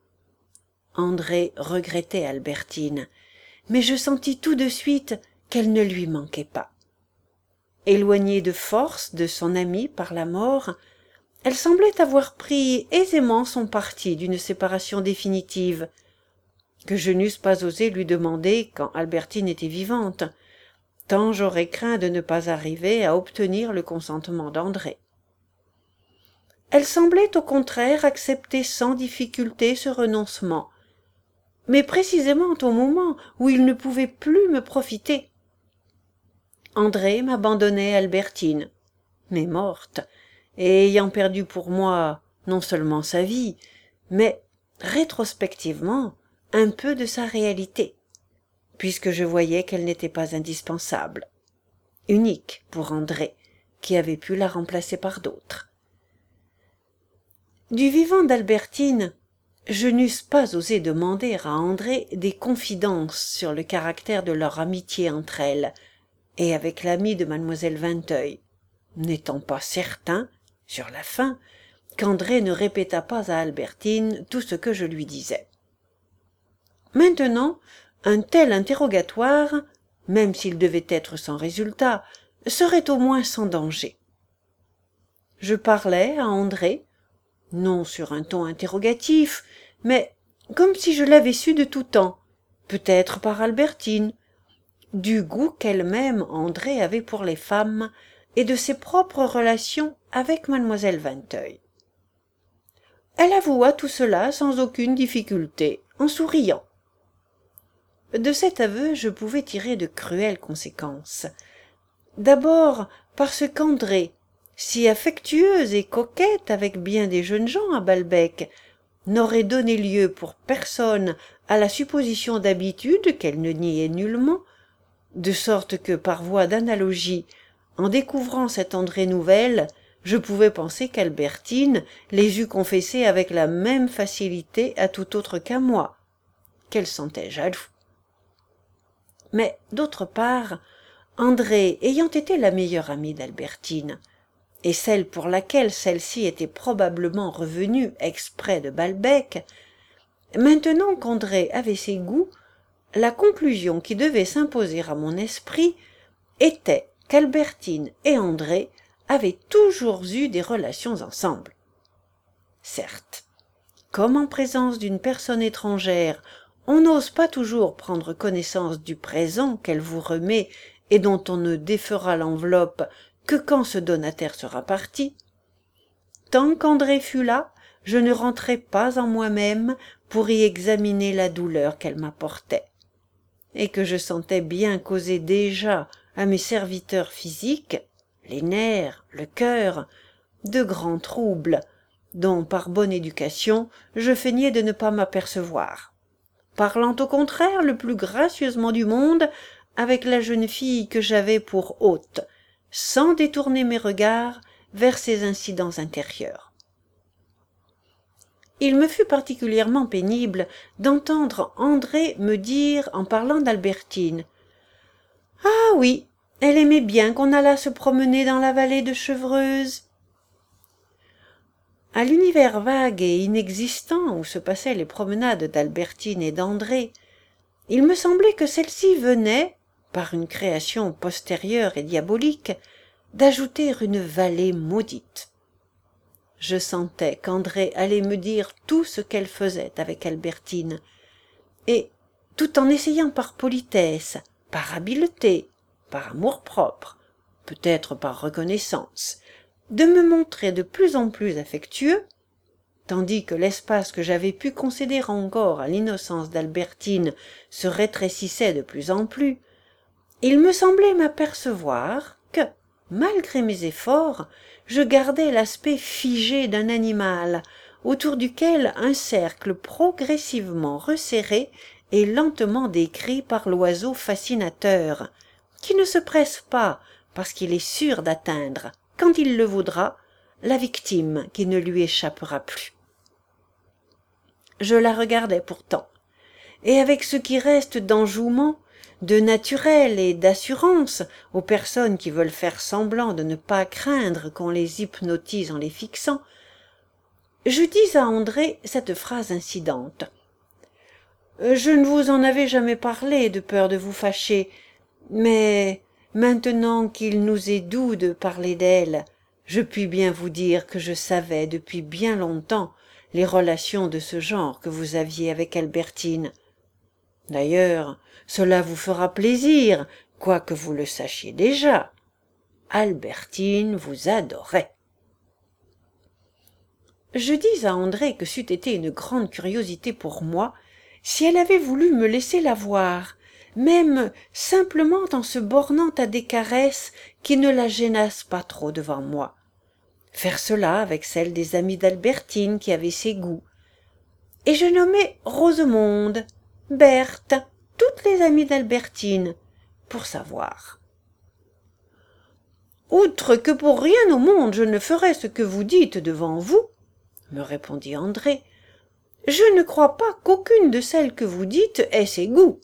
André regrettait Albertine, mais je sentis tout de suite qu'elle ne lui manquait pas. Éloignée de force de son amie par la mort, elle semblait avoir pris aisément son parti d'une séparation définitive, que je n'eusse pas osé lui demander quand Albertine était vivante, tant j'aurais craint de ne pas arriver à obtenir le consentement d'André. Elle semblait au contraire accepter sans difficulté ce renoncement, mais précisément au moment où il ne pouvait plus me profiter. André m'abandonnait Albertine, mais morte, et ayant perdu pour moi non seulement sa vie, mais, rétrospectivement, un peu de sa réalité, puisque je voyais qu'elle n'était pas indispensable. unique pour André, qui avait pu la remplacer par d'autres. Du vivant d'Albertine, je n'eusse pas osé demander à André des confidences sur le caractère de leur amitié entre elles et avec l'ami de mademoiselle Vinteuil, n'étant pas certain, sur la fin, qu'André ne répétât pas à Albertine tout ce que je lui disais. Maintenant, un tel interrogatoire, même s'il devait être sans résultat, serait au moins sans danger. Je parlais à André, non sur un ton interrogatif, mais comme si je l'avais su de tout temps, peut-être par Albertine, du goût qu'elle-même André avait pour les femmes et de ses propres relations avec mademoiselle Vinteuil. Elle avoua tout cela sans aucune difficulté, en souriant. De cet aveu je pouvais tirer de cruelles conséquences. D'abord parce qu'André, si affectueuse et coquette avec bien des jeunes gens à Balbec, n'aurait donné lieu pour personne à la supposition d'habitude qu'elle ne niait nullement, de sorte que par voie d'analogie, en découvrant cette André nouvelle, je pouvais penser qu'Albertine les eût confessées avec la même facilité à tout autre qu'à moi, qu'elle sentait jaloux. Mais d'autre part, André ayant été la meilleure amie d'Albertine, et celle pour laquelle celle-ci était probablement revenue exprès de Balbec, maintenant qu'André avait ses goûts, la conclusion qui devait s'imposer à mon esprit était qu'Albertine et André avaient toujours eu des relations ensemble. Certes, comme en présence d'une personne étrangère, on n'ose pas toujours prendre connaissance du présent qu'elle vous remet et dont on ne défera l'enveloppe que quand ce donataire sera parti. Tant qu'André fut là, je ne rentrai pas en moi-même pour y examiner la douleur qu'elle m'apportait, et que je sentais bien causer déjà à mes serviteurs physiques, les nerfs, le cœur, de grands troubles, dont par bonne éducation je feignais de ne pas m'apercevoir, parlant au contraire le plus gracieusement du monde avec la jeune fille que j'avais pour hôte, sans détourner mes regards vers ces incidents intérieurs. Il me fut particulièrement pénible d'entendre André me dire en parlant d'Albertine: « Ah oui, elle aimait bien qu'on allât se promener dans la vallée de Chevreuse. » À l'univers vague et inexistant où se passaient les promenades d'Albertine et d'André, il me semblait que celle-ci venait, par une création postérieure et diabolique, d'ajouter une vallée maudite. Je sentais qu'André allait me dire tout ce qu'elle faisait avec Albertine, et, tout en essayant par politesse, par habileté, par amour-propre, peut-être par reconnaissance, de me montrer de plus en plus affectueux, tandis que l'espace que j'avais pu concéder encore à l'innocence d'Albertine se rétrécissait de plus en plus, il me semblait m'apercevoir que, malgré mes efforts, je gardais l'aspect figé d'un animal, autour duquel un cercle progressivement resserré et lentement décrit par l'oiseau fascinateur, qui ne se presse pas parce qu'il est sûr d'atteindre, quand il le voudra, la victime qui ne lui échappera plus. Je la regardais pourtant, et avec ce qui reste d'enjouement, de naturel et d'assurance aux personnes qui veulent faire semblant de ne pas craindre qu'on les hypnotise en les fixant, je dis à André cette phrase incidente: « Je ne vous en avais jamais parlé de peur de vous fâcher, mais maintenant qu'il nous est doux de parler d'elle, je puis bien vous dire que je savais depuis bien longtemps les relations de ce genre que vous aviez avec Albertine. D'ailleurs, cela vous fera plaisir, quoique vous le sachiez déjà. Albertine vous adorait. » Je dis à André que c'eût été une grande curiosité pour moi si elle avait voulu me laisser la voir, même simplement en se bornant à des caresses qui ne la gênassent pas trop devant moi. Faire cela avec celle des amies d'Albertine qui avaient ses goûts. Et je nommai Rosemonde, Berthe, toutes les amies d'Albertine, pour savoir. outre que pour rien au monde je ne ferais ce que vous dites devant vous, me répondit André, je ne crois pas qu'aucune de celles que vous dites ait ses goûts.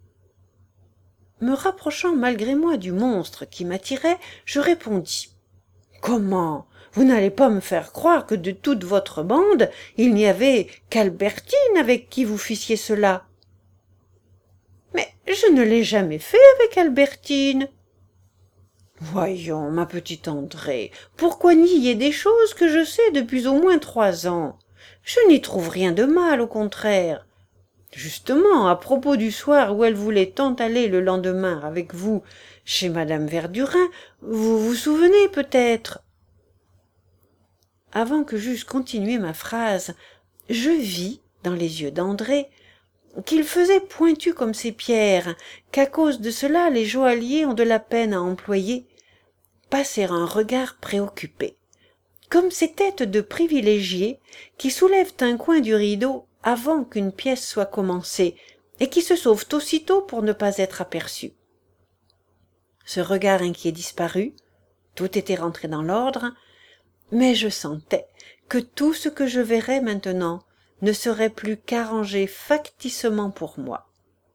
Me rapprochant malgré moi du monstre qui m'attirait, je répondis. Comment? Vous n'allez pas me faire croire que de toute votre bande, il n'y avait qu'Albertine avec qui vous fissiez cela. Mais je ne l'ai jamais fait avec Albertine. Voyons, ma petite Andrée, pourquoi nier des choses que je sais depuis au moins 3 ans? Je n'y trouve rien de mal, au contraire. Justement, à propos du soir où elle voulait tant aller le lendemain avec vous chez madame Verdurin, vous vous souvenez peut-être? Avant que j'eusse continué ma phrase, je vis, dans les yeux d'André, qu'il faisait pointu comme ces pierres, qu'à cause de cela les joailliers ont de la peine à employer, passer un regard préoccupé, comme ces têtes de privilégiés qui soulèvent un coin du rideau avant qu'une pièce soit commencée et qui se sauvent aussitôt pour ne pas être aperçus. Ce regard inquiet disparut, tout était rentré dans l'ordre, mais je sentais que tout ce que je verrais maintenant ne serait plus qu'arrangé facticement pour moi.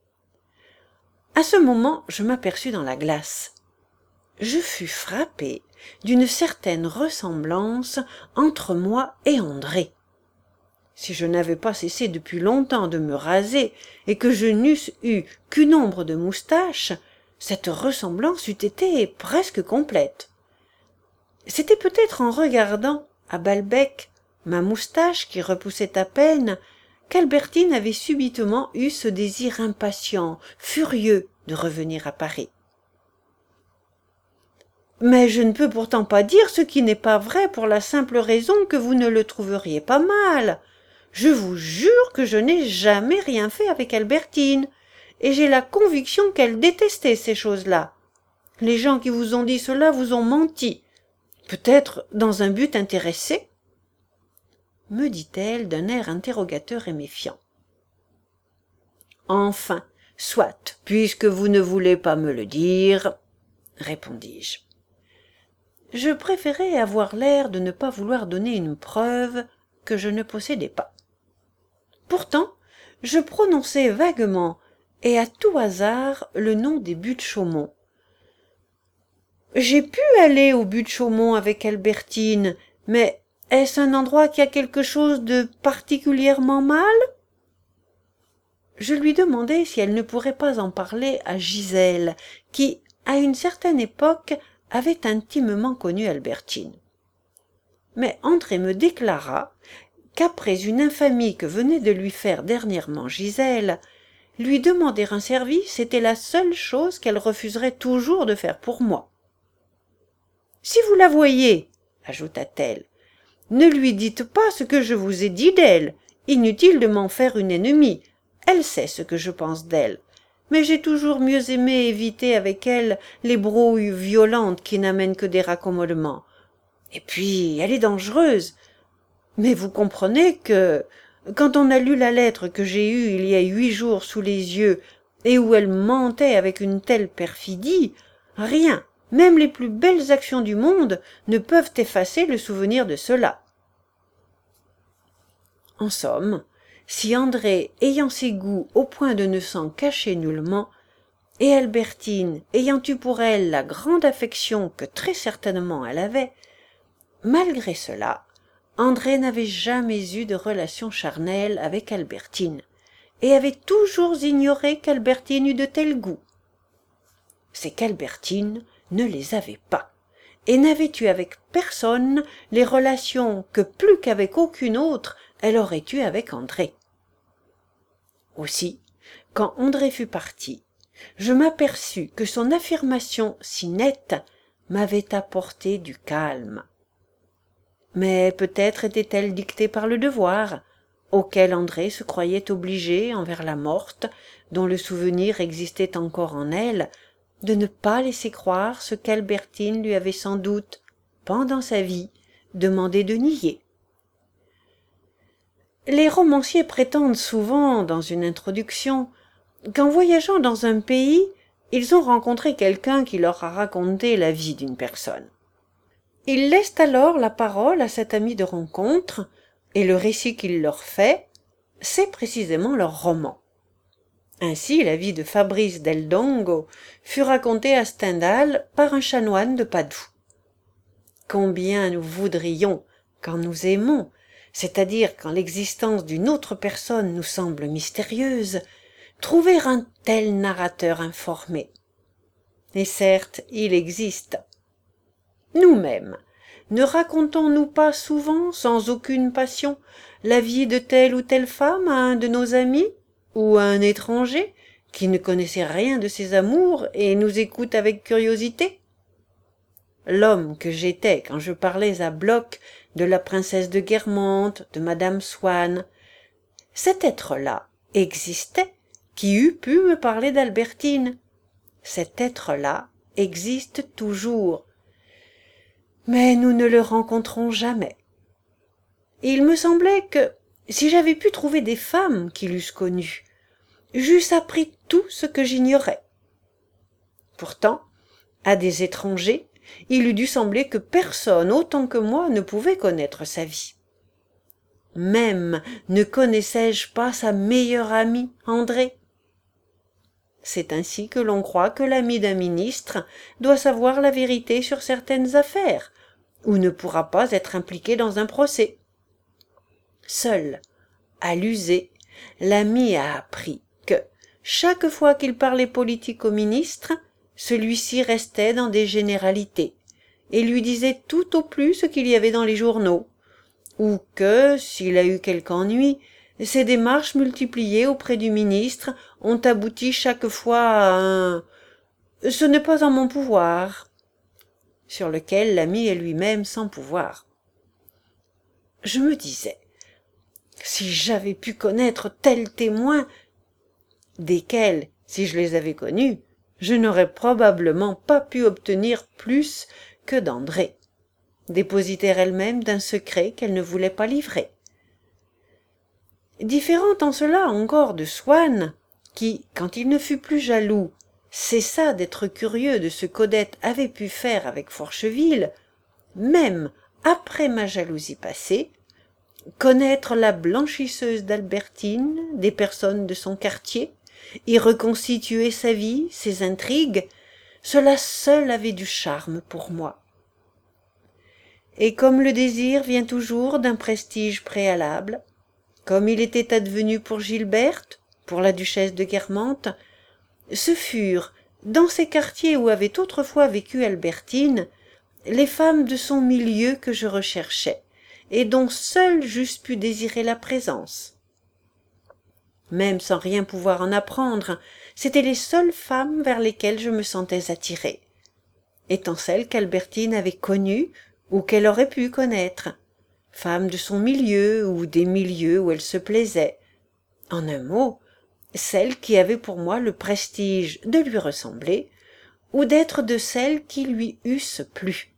À ce moment, je m'aperçus dans la glace. Je fus frappé d'une certaine ressemblance entre moi et André. Si je n'avais pas cessé depuis longtemps de me raser et que je n'eusse eu qu'une ombre de moustache, cette ressemblance eût été presque complète. C'était peut-être en regardant, à Balbec, ma moustache qui repoussait à peine, qu'Albertine avait subitement eu ce désir impatient, furieux de revenir à Paris. Mais je ne peux pourtant pas dire ce qui n'est pas vrai pour la simple raison que vous ne le trouveriez pas mal. Je vous jure que je n'ai jamais rien fait avec Albertine, et j'ai la conviction qu'elle détestait ces choses-là. Les gens qui vous ont dit cela vous ont menti, peut-être dans un but intéressé, me dit-elle d'un air interrogateur et méfiant. Enfin, soit, puisque vous ne voulez pas me le dire, répondis-je. Je préférais avoir l'air de ne pas vouloir donner une preuve que je ne possédais pas. Pourtant, je prononçai vaguement et à tout hasard le nom des Buttes-Chaumont. J'ai pu aller aux Buttes-Chaumont avec Albertine, mais est-ce un endroit qui a quelque chose de particulièrement mal? Je lui demandai si elle ne pourrait pas en parler à Gisèle, qui, à une certaine époque, avait intimement connu Albertine. Mais André me déclara qu'après une infamie que venait de lui faire dernièrement Gisèle, lui demander un service était la seule chose qu'elle refuserait toujours de faire pour moi. « Si vous la voyez, ajouta-t-elle, ne lui dites pas ce que je vous ai dit d'elle, inutile de m'en faire une ennemie, elle sait ce que je pense d'elle. Mais j'ai toujours mieux aimé éviter avec elle les brouilles violentes qui n'amènent que des raccommodements. Et puis, elle est dangereuse. Mais vous comprenez que, quand on a lu la lettre que j'ai eue il y a 8 jours sous les yeux, et où elle mentait avec une telle perfidie, rien, même les plus belles actions du monde, ne peuvent effacer le souvenir de cela. En somme, si André, ayant ses goûts au point de ne s'en cacher nullement, et Albertine, ayant eu pour elle la grande affection que très certainement elle avait, malgré cela, André n'avait jamais eu de relation charnelle avec Albertine, et avait toujours ignoré qu'Albertine eût de tels goûts. C'est qu'Albertine ne les avait pas, et n'avait eu avec personne les relations que plus qu'avec aucune autre elle aurait eues avec André. Aussi, quand André fut parti, je m'aperçus que son affirmation si nette m'avait apporté du calme. Mais peut-être était-elle dictée par le devoir, auquel André se croyait obligé envers la morte, dont le souvenir existait encore en elle, de ne pas laisser croire ce qu'Albertine lui avait sans doute, pendant sa vie, demandé de nier. Les romanciers prétendent souvent, dans une introduction, qu'en voyageant dans un pays, ils ont rencontré quelqu'un qui leur a raconté la vie d'une personne. Ils laissent alors la parole à cet ami de rencontre, et le récit qu'il leur fait, c'est précisément leur roman. Ainsi, la vie de Fabrice del Dongo fut racontée à Stendhal par un chanoine de Padoue. Combien nous voudrions, quand nous aimons, c'est-à-dire quand l'existence d'une autre personne nous semble mystérieuse, trouver un tel narrateur informé. Et certes, il existe. Nous-mêmes, ne racontons-nous pas souvent, sans aucune passion, la vie de telle ou telle femme à un de nos amis, ou à un étranger, qui ne connaissait rien de ses amours et nous écoute avec curiosité? L'homme que j'étais quand je parlais à Bloch de la princesse de Guermantes, de madame Swann, cet être-là existait, qui eût pu me parler d'Albertine. Cet être-là existe toujours. Mais nous ne le rencontrons jamais. Il me semblait que, si j'avais pu trouver des femmes qui l'eussent connu, j'eusse appris tout ce que j'ignorais. Pourtant, à des étrangers, il eût dû sembler que personne autant que moi ne pouvait connaître sa vie. Même ne connaissais-je pas sa meilleure amie, André? C'est ainsi que l'on croit que l'ami d'un ministre doit savoir la vérité sur certaines affaires, ou ne pourra pas être impliqué dans un procès. Seul, à l'user, l'ami a appris que, chaque fois qu'il parlait politique au ministre, celui-ci restait dans des généralités, et lui disait tout au plus ce qu'il y avait dans les journaux, ou que, s'il a eu quelque ennui, ses démarches multipliées auprès du ministre ont abouti chaque fois à un « ce n'est pas en mon pouvoir », sur lequel l'ami est lui-même sans pouvoir. Je me disais, si j'avais pu connaître tels témoins, desquels, si je les avais connus, je n'aurais probablement pas pu obtenir plus que d'André, dépositaire elle-même d'un secret qu'elle ne voulait pas livrer. Différente en cela encore de Swann, qui, quand il ne fut plus jaloux, cessa d'être curieux de ce qu'Odette avait pu faire avec Forcheville, même après ma jalousie passée, connaître la blanchisseuse d'Albertine, des personnes de son quartier, y reconstituer sa vie, ses intrigues, cela seul avait du charme pour moi. Et comme le désir vient toujours d'un prestige préalable, comme il était advenu pour Gilberte, pour la duchesse de Guermantes, ce furent, dans ces quartiers où avait autrefois vécu Albertine, les femmes de son milieu que je recherchais, et dont seules j'eusse pu désirer la présence. Même sans rien pouvoir en apprendre, c'étaient les seules femmes vers lesquelles je me sentais attiré, étant celles qu'Albertine avait connues ou qu'elle aurait pu connaître, femmes de son milieu ou des milieux où elle se plaisait, en un mot, celles qui avaient pour moi le prestige de lui ressembler ou d'être de celles qui lui eussent plu.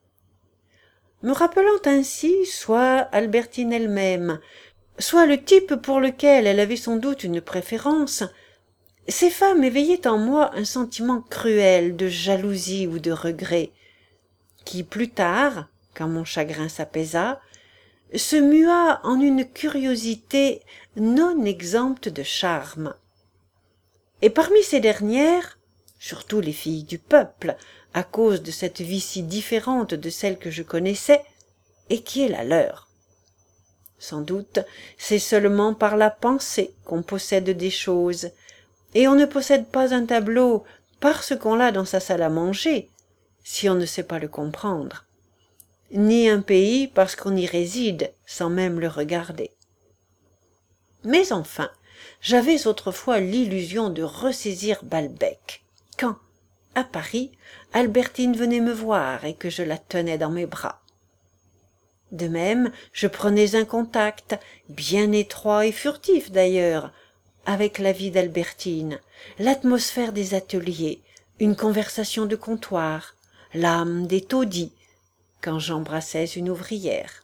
Me rappelant ainsi soit Albertine elle-même, soit le type pour lequel elle avait sans doute une préférence, ces femmes éveillaient en moi un sentiment cruel de jalousie ou de regret, qui plus tard, quand mon chagrin s'apaisa, se mua en une curiosité non exempte de charme. Et parmi ces dernières, surtout les filles du peuple, à cause de cette vie si différente de celle que je connaissais, et qui est la leur. Sans doute, c'est seulement par la pensée qu'on possède des choses, et on ne possède pas un tableau parce qu'on l'a dans sa salle à manger, si on ne sait pas le comprendre, ni un pays parce qu'on y réside sans même le regarder. Mais enfin, j'avais autrefois l'illusion de ressaisir Balbec, quand, à Paris, Albertine venait me voir et que je la tenais dans mes bras. De même, je prenais un contact, bien étroit et furtif d'ailleurs, avec la vie d'Albertine, l'atmosphère des ateliers, une conversation de comptoir, l'âme des taudis, quand j'embrassais une ouvrière.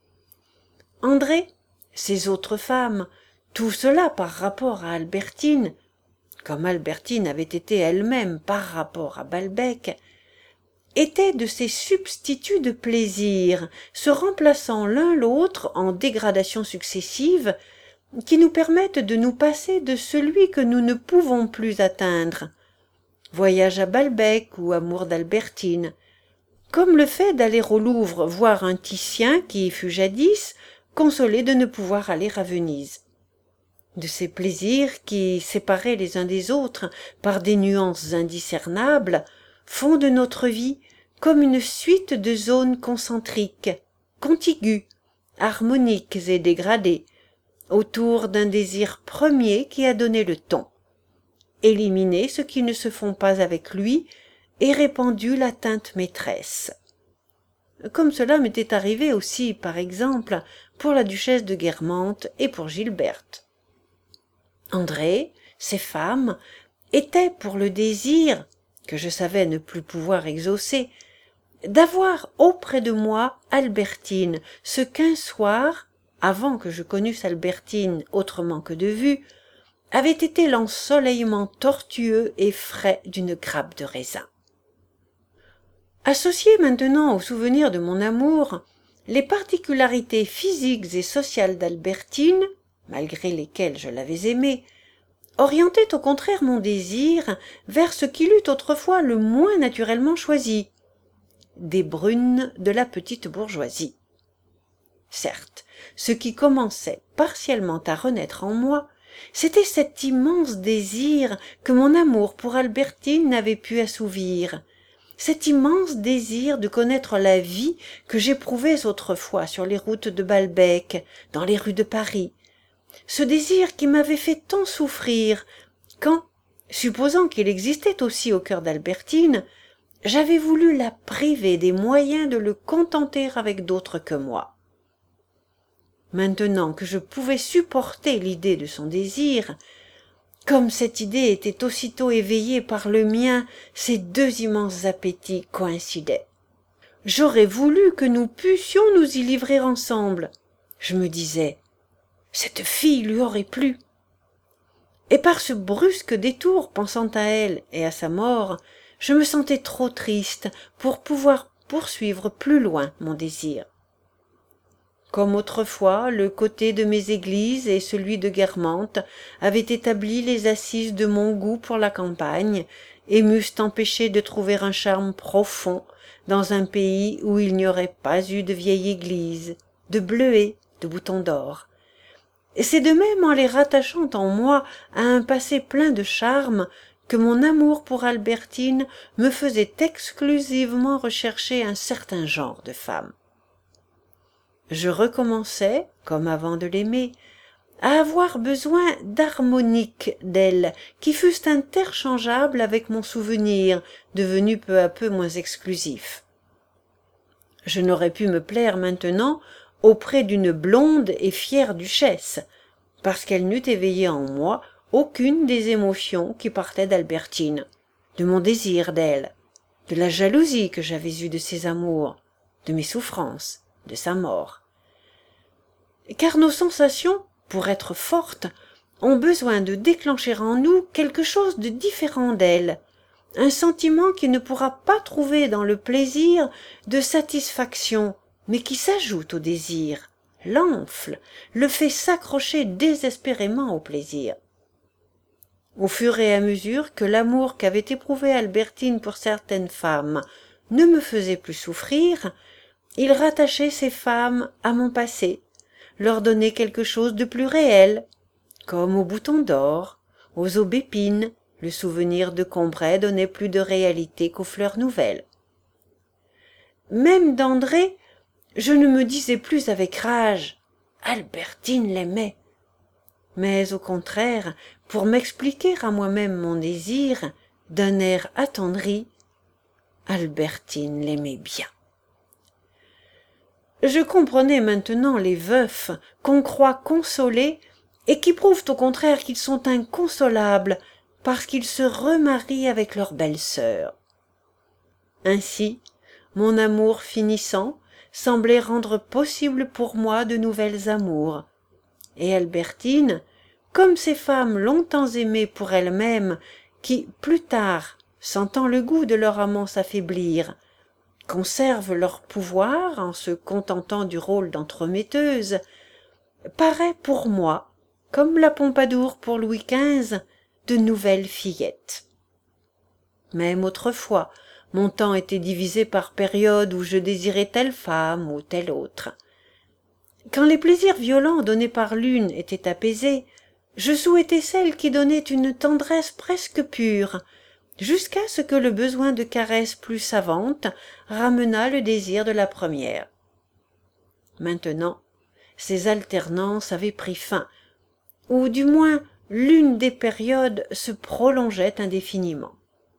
André, ces autres femmes, tout cela par rapport à Albertine, comme Albertine avait été elle-même par rapport à Balbec, étaient de ces substituts de plaisir, se remplaçant l'un l'autre en dégradations successives, qui nous permettent de nous passer de celui que nous ne pouvons plus atteindre. Voyage à Balbec ou amour d'Albertine, comme le fait d'aller au Louvre voir un Titien qui fut jadis consolé de ne pouvoir aller à Venise. De ces plaisirs qui, séparés les uns des autres par des nuances indiscernables, font de notre vie comme une suite de zones concentriques, contiguës, harmoniques et dégradées, autour d'un désir premier qui a donné le ton, éliminé ceux qui ne se font pas avec lui et répandu la teinte maîtresse. Comme cela m'était arrivé aussi, par exemple, pour la duchesse de Guermantes et pour Gilberte. André, ces femmes, étaient pour le désir, que je savais ne plus pouvoir exaucer, d'avoir auprès de moi Albertine, ce qu'un soir, avant que je connusse Albertine autrement que de vue, avait été l'ensoleillement tortueux et frais d'une grappe de raisin. Associé maintenant au souvenir de mon amour, les particularités physiques et sociales d'Albertine, malgré lesquelles je l'avais aimée, orientaient au contraire mon désir vers ce qu'il eût autrefois le moins naturellement choisi, des brunes de la petite bourgeoisie. Certes, ce qui commençait partiellement à renaître en moi, c'était cet immense désir que mon amour pour Albertine n'avait pu assouvir, cet immense désir de connaître la vie que j'éprouvais autrefois sur les routes de Balbec, dans les rues de Paris, ce désir qui m'avait fait tant souffrir quand, supposant qu'il existait aussi au cœur d'Albertine, j'avais voulu la priver des moyens de le contenter avec d'autres que moi. Maintenant que je pouvais supporter l'idée de son désir, comme cette idée était aussitôt éveillée par le mien, ces deux immenses appétits coïncidaient. J'aurais voulu que nous pussions nous y livrer ensemble. Je me disais, cette fille lui aurait plu. Et par ce brusque détour pensant à elle et à sa mort, je me sentais trop triste pour pouvoir poursuivre plus loin mon désir. Comme autrefois, le côté de mes églises et celui de Guermantes avaient établi les assises de mon goût pour la campagne et m'eussent empêché de trouver un charme profond dans un pays où il n'y aurait pas eu de vieille église, de bleuets, de boutons d'or. Et c'est de même en les rattachant en moi à un passé plein de charme que mon amour pour Albertine me faisait exclusivement rechercher un certain genre de femme. Je recommençais, comme avant de l'aimer, à avoir besoin d'harmoniques d'elle, qui fussent interchangeables avec mon souvenir, devenu peu à peu moins exclusif. Je n'aurais pu me plaire maintenant auprès d'une blonde et fière duchesse, parce qu'elle n'eût éveillé en moi aucune des émotions qui partaient d'Albertine, de mon désir d'elle, de la jalousie que j'avais eue de ses amours, de mes souffrances, de sa mort. Car nos sensations, pour être fortes, ont besoin de déclencher en nous quelque chose de différent d'elle, un sentiment qui ne pourra pas trouver dans le plaisir de satisfaction, mais qui s'ajoute au désir, l'enfle, le fait s'accrocher désespérément au plaisir. Au fur et à mesure que l'amour qu'avait éprouvé Albertine pour certaines femmes ne me faisait plus souffrir, il rattachait ces femmes à mon passé, leur donnait quelque chose de plus réel, comme aux boutons d'or, aux aubépines, le souvenir de Combray donnait plus de réalité qu'aux fleurs nouvelles. Même d'André, je ne me disais plus avec rage « Albertine l'aimait », mais au contraire, pour m'expliquer à moi-même mon désir, d'un air attendri, Albertine l'aimait bien. Je comprenais maintenant les veufs qu'on croit consolés et qui prouvent au contraire qu'ils sont inconsolables parce qu'ils se remarient avec leur belle-sœur. Ainsi, mon amour finissant semblait rendre possible pour moi de nouvelles amours, et Albertine, comme ces femmes longtemps aimées pour elles-mêmes, qui, plus tard, sentant le goût de leur amant s'affaiblir, conservent leur pouvoir en se contentant du rôle d'entremetteuse, paraît pour moi, comme la Pompadour pour Louis XV, de nouvelles fillettes. Même autrefois, mon temps était divisé par périodes où je désirais telle femme ou telle autre. Quand les plaisirs violents donnés par l'une étaient apaisés, je souhaitais celle qui donnait une tendresse presque pure, jusqu'à ce que le besoin de caresses plus savantes ramenât le désir de la première. Maintenant, ces alternances avaient pris fin, ou du moins l'une des périodes se prolongeait indéfiniment.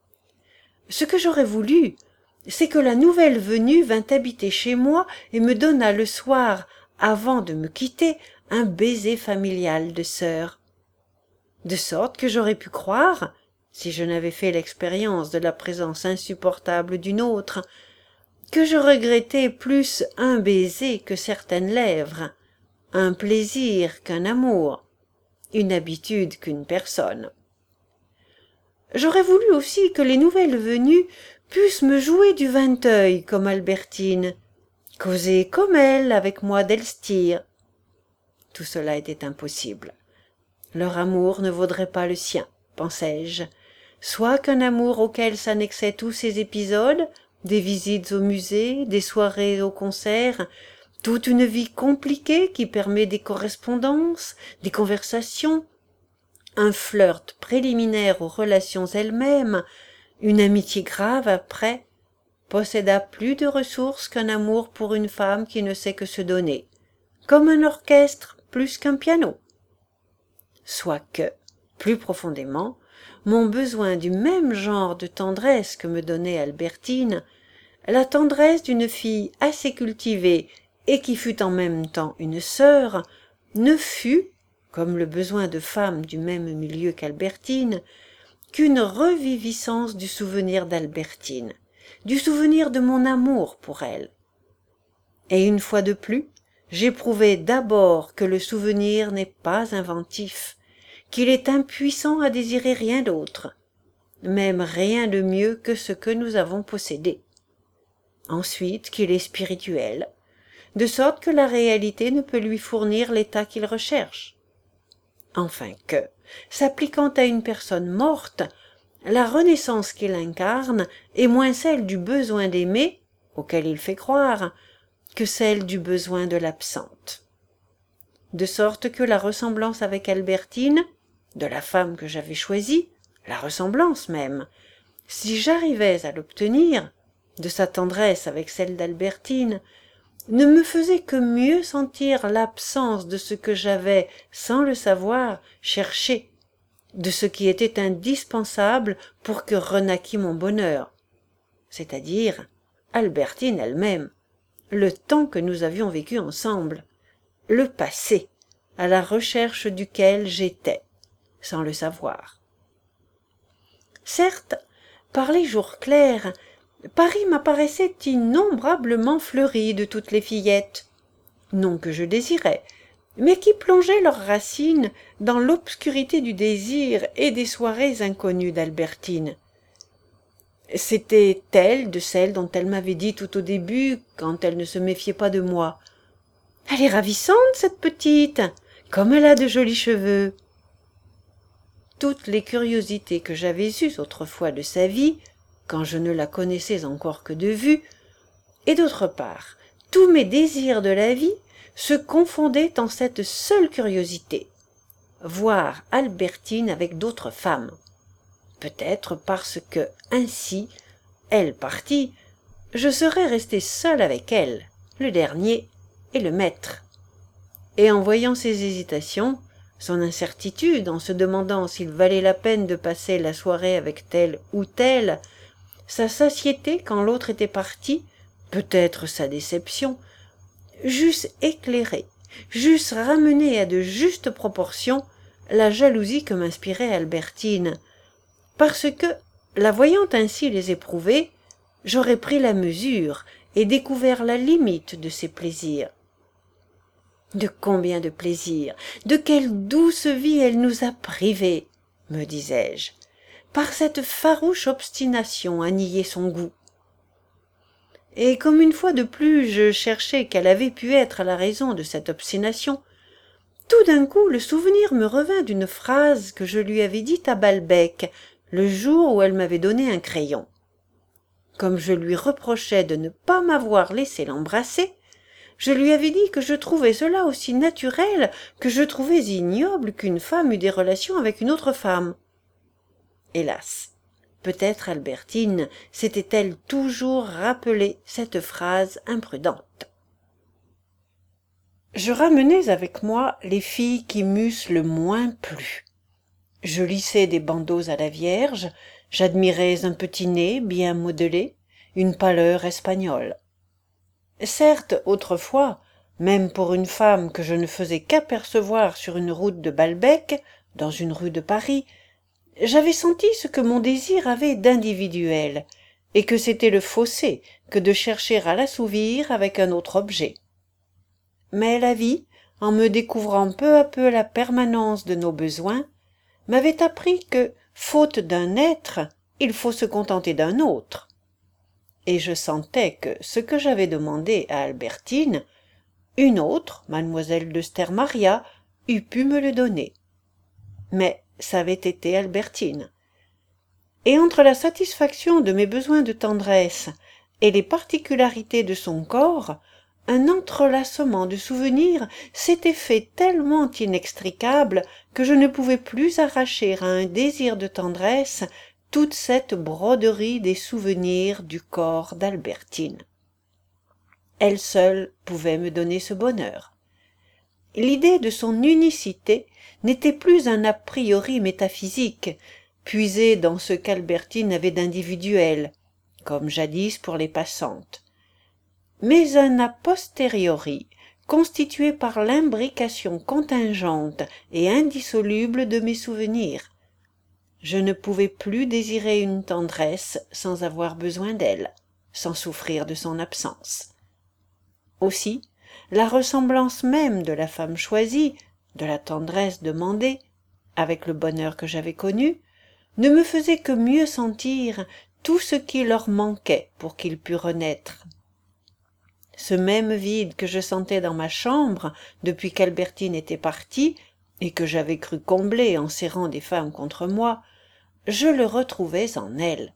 Ce que j'aurais voulu, c'est que la nouvelle venue vînt habiter chez moi et me donnât le soir, avant de me quitter, un baiser familial de sœur. De sorte que j'aurais pu croire, si je n'avais fait l'expérience de la présence insupportable d'une autre, que je regrettais plus un baiser que certaines lèvres, un plaisir qu'un amour, une habitude qu'une personne. J'aurais voulu aussi que les nouvelles venues pussent me jouer du vinteuil comme Albertine, causer comme elle avec moi d'Elstir. Tout cela était impossible. Leur amour ne vaudrait pas le sien, pensai-je, soit qu'un amour auquel s'annexaient tous ces épisodes, des visites au musée, des soirées au concert, toute une vie compliquée qui permet des correspondances, des conversations, un flirt préliminaire aux relations elles-mêmes, une amitié grave après, posséda plus de ressources qu'un amour pour une femme qui ne sait que se donner, comme un orchestre plus qu'un piano. Soit que, plus profondément, mon besoin du même genre de tendresse que me donnait Albertine, la tendresse d'une fille assez cultivée et qui fut en même temps une sœur, ne fut, comme le besoin de femme du même milieu qu'Albertine, qu'une reviviscence du souvenir d'Albertine, du souvenir de mon amour pour elle. Et une fois de plus, j'éprouvai d'abord que le souvenir n'est pas inventif, qu'il est impuissant à désirer rien d'autre, même rien de mieux que ce que nous avons possédé. Ensuite, qu'il est spirituel, de sorte que la réalité ne peut lui fournir l'état qu'il recherche. Enfin que, s'appliquant à une personne morte, la renaissance qu'il incarne est moins celle du besoin d'aimer, auquel il fait croire, que celle du besoin de l'absente. De sorte que la ressemblance avec Albertine, de la femme que j'avais choisie, la ressemblance même, si j'arrivais à l'obtenir, de sa tendresse avec celle d'Albertine, ne me faisait que mieux sentir l'absence de ce que j'avais, sans le savoir, cherché, de ce qui était indispensable pour que renaquît mon bonheur, c'est-à-dire Albertine elle-même, le temps que nous avions vécu ensemble, le passé, à la recherche duquel j'étais, sans le savoir. Certes, par les jours clairs, Paris m'apparaissait innombrablement fleuri de toutes les fillettes, non que je désirais, mais qui plongeaient leurs racines dans l'obscurité du désir et des soirées inconnues d'Albertine. C'était telle de celle dont elle m'avait dit tout au début, quand elle ne se méfiait pas de moi. « Elle est ravissante, cette petite, comme elle a de jolis cheveux. » Toutes les curiosités que j'avais eues autrefois de sa vie, quand je ne la connaissais encore que de vue, et d'autre part, tous mes désirs de la vie se confondaient en cette seule curiosité, voir Albertine avec d'autres femmes. Peut-être parce que, ainsi, elle partie, je serais resté seul avec elle, le dernier et le maître. Et en voyant ses hésitations, son incertitude en se demandant s'il valait la peine de passer la soirée avec telle ou telle, sa satiété quand l'autre était parti, peut-être sa déception, j'eusse éclairé, j'eusse ramené à de justes proportions la jalousie que m'inspirait Albertine, parce que, la voyant ainsi les éprouver, j'aurais pris la mesure et découvert la limite de ses plaisirs. De combien de plaisirs, de quelle douce vie elle nous a privés, me disais-je, par cette farouche obstination à nier son goût. et comme une fois de plus je cherchais quelle avait pu être la raison de cette obstination, tout d'un coup le souvenir me revint d'une phrase que je lui avais dite à Balbec le jour où elle m'avait donné un crayon. Comme je lui reprochais de ne pas m'avoir laissé l'embrasser, je lui avais dit que je trouvais cela aussi naturel que je trouvais ignoble qu'une femme eût des relations avec une autre femme. Hélas, peut-être Albertine s'était-elle toujours rappelé cette phrase imprudente. Je ramenais avec moi les filles qui m'eussent le moins plu. Je lissais des bandeaux à la Vierge, j'admirais un petit nez bien modelé, une pâleur espagnole. Certes, autrefois, même pour une femme que je ne faisais qu'apercevoir sur une route de Balbec, dans une rue de Paris, j'avais senti ce que mon désir avait d'individuel, et que c'était le fossé que de chercher à l'assouvir avec un autre objet. Mais la vie, en me découvrant peu à peu la permanence de nos besoins, m'avait appris que, faute d'un être, il faut se contenter d'un autre. Et je sentais que ce que j'avais demandé à Albertine, une autre, mademoiselle de Stermaria, eût pu me le donner. Mais ça avait été Albertine. Et entre la satisfaction de mes besoins de tendresse et les particularités de son corps, un entrelacement de souvenirs s'était fait tellement inextricable que je ne pouvais plus arracher à un désir de tendresse toute cette broderie des souvenirs du corps d'Albertine. Elle seule pouvait me donner ce bonheur. L'idée de son unicité n'était plus un a priori métaphysique, puisé dans ce qu'Albertine avait d'individuel, comme jadis pour les passantes, mais un a posteriori constitué par l'imbrication contingente et indissoluble de mes souvenirs. Je ne pouvais plus désirer une tendresse sans avoir besoin d'elle, sans souffrir de son absence. Aussi, la ressemblance même de la femme choisie, de la tendresse demandée, avec le bonheur que j'avais connu, ne me faisait que mieux sentir tout ce qui leur manquait pour qu'ils pussent renaître. Ce même vide que je sentais dans ma chambre depuis qu'Albertine était partie, et que j'avais cru combler en serrant des femmes contre moi, je le retrouvais en elle.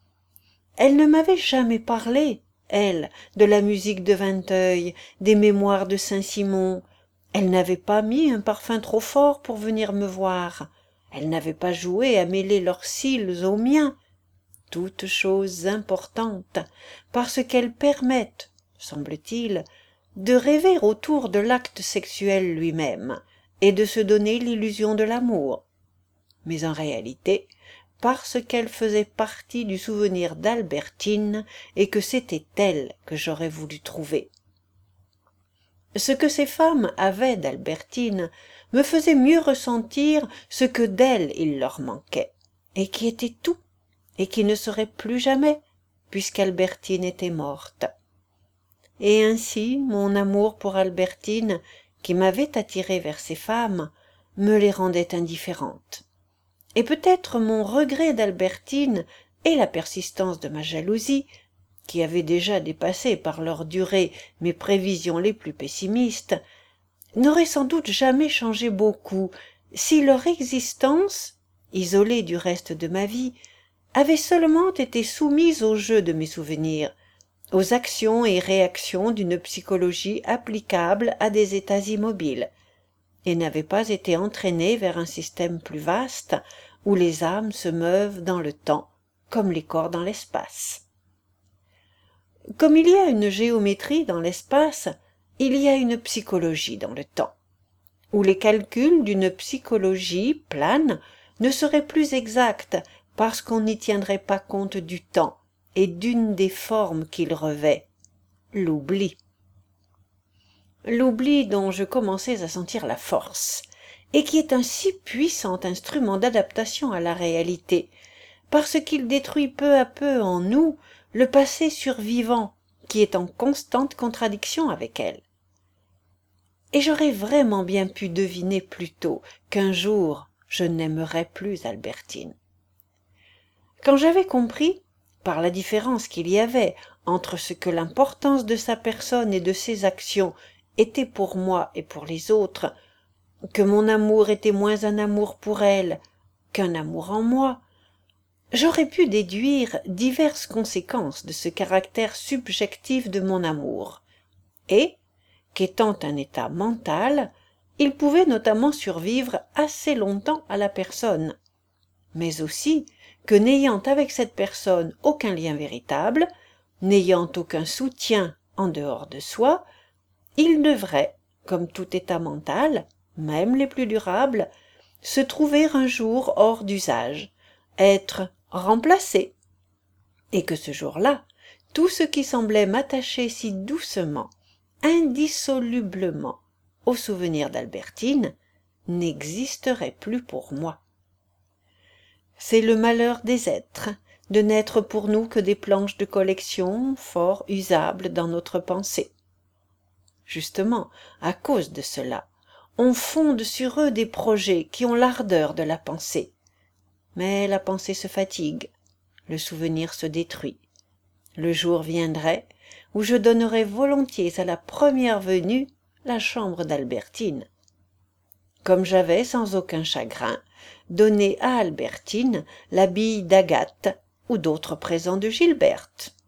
Elle ne m'avait jamais parlé, elle, de la musique de Vinteuil, des mémoires de Saint-Simon. Elle n'avait pas mis un parfum trop fort pour venir me voir. Elle n'avait pas joué à mêler leurs cils aux miens. Toutes choses importantes, parce qu'elles permettent, semble-t-il, de rêver autour de l'acte sexuel lui-même et de se donner l'illusion de l'amour. Mais en réalité, parce qu'elle faisait partie du souvenir d'Albertine et que c'était elle que j'aurais voulu trouver. Ce que ces femmes avaient d'Albertine me faisait mieux ressentir ce que d'elle il leur manquait, et qui était tout, et qui ne serait plus jamais, puisqu'Albertine était morte. Et ainsi mon amour pour Albertine, qui m'avait attiré vers ces femmes, me les rendait indifférentes. Et peut-être mon regret d'Albertine et la persistance de ma jalousie, qui avait déjà dépassé par leur durée mes prévisions les plus pessimistes, n'auraient sans doute jamais changé beaucoup si leur existence, isolée du reste de ma vie, avait seulement été soumise au jeu de mes souvenirs, aux actions et réactions d'une psychologie applicable à des états immobiles, et n'avait pas été entraînée vers un système plus vaste où les âmes se meuvent dans le temps comme les corps dans l'espace. Comme il y a une géométrie dans l'espace, il y a une psychologie dans le temps, où les calculs d'une psychologie plane ne seraient plus exacts parce qu'on n'y tiendrait pas compte du temps et d'une des formes qu'il revêt, l'oubli. L'oubli dont je commençais à sentir la force, et qui est un si puissant instrument d'adaptation à la réalité, parce qu'il détruit peu à peu en nous le passé survivant qui est en constante contradiction avec elle. Et j'aurais vraiment bien pu deviner plus tôt qu'un jour je n'aimerais plus Albertine. Quand j'avais compris par la différence qu'il y avait entre ce que l'importance de sa personne et de ses actions était pour moi et pour les autres, que mon amour était moins un amour pour elle qu'un amour en moi, j'aurais pu déduire diverses conséquences de ce caractère subjectif de mon amour, et, qu'étant un état mental, il pouvait notamment survivre assez longtemps à la personne, mais aussi que n'ayant avec cette personne aucun lien véritable, n'ayant aucun soutien en dehors de soi, il devrait, comme tout état mental, même les plus durables, se trouver un jour hors d'usage, être remplacé, et que ce jour-là, tout ce qui semblait m'attacher si doucement, indissolublement, au souvenir d'Albertine, n'existerait plus pour moi. C'est le malheur des êtres, de n'être pour nous que des planches de collection fort usables dans notre pensée. Justement, à cause de cela, on fonde sur eux des projets qui ont l'ardeur de la pensée. Mais la pensée se fatigue, le souvenir se détruit. Le jour viendrait où je donnerais volontiers à la première venue la chambre d'Albertine. Comme j'avais, sans aucun chagrin, donné à Albertine la bille d'Agathe ou d'autres présents de Gilberte.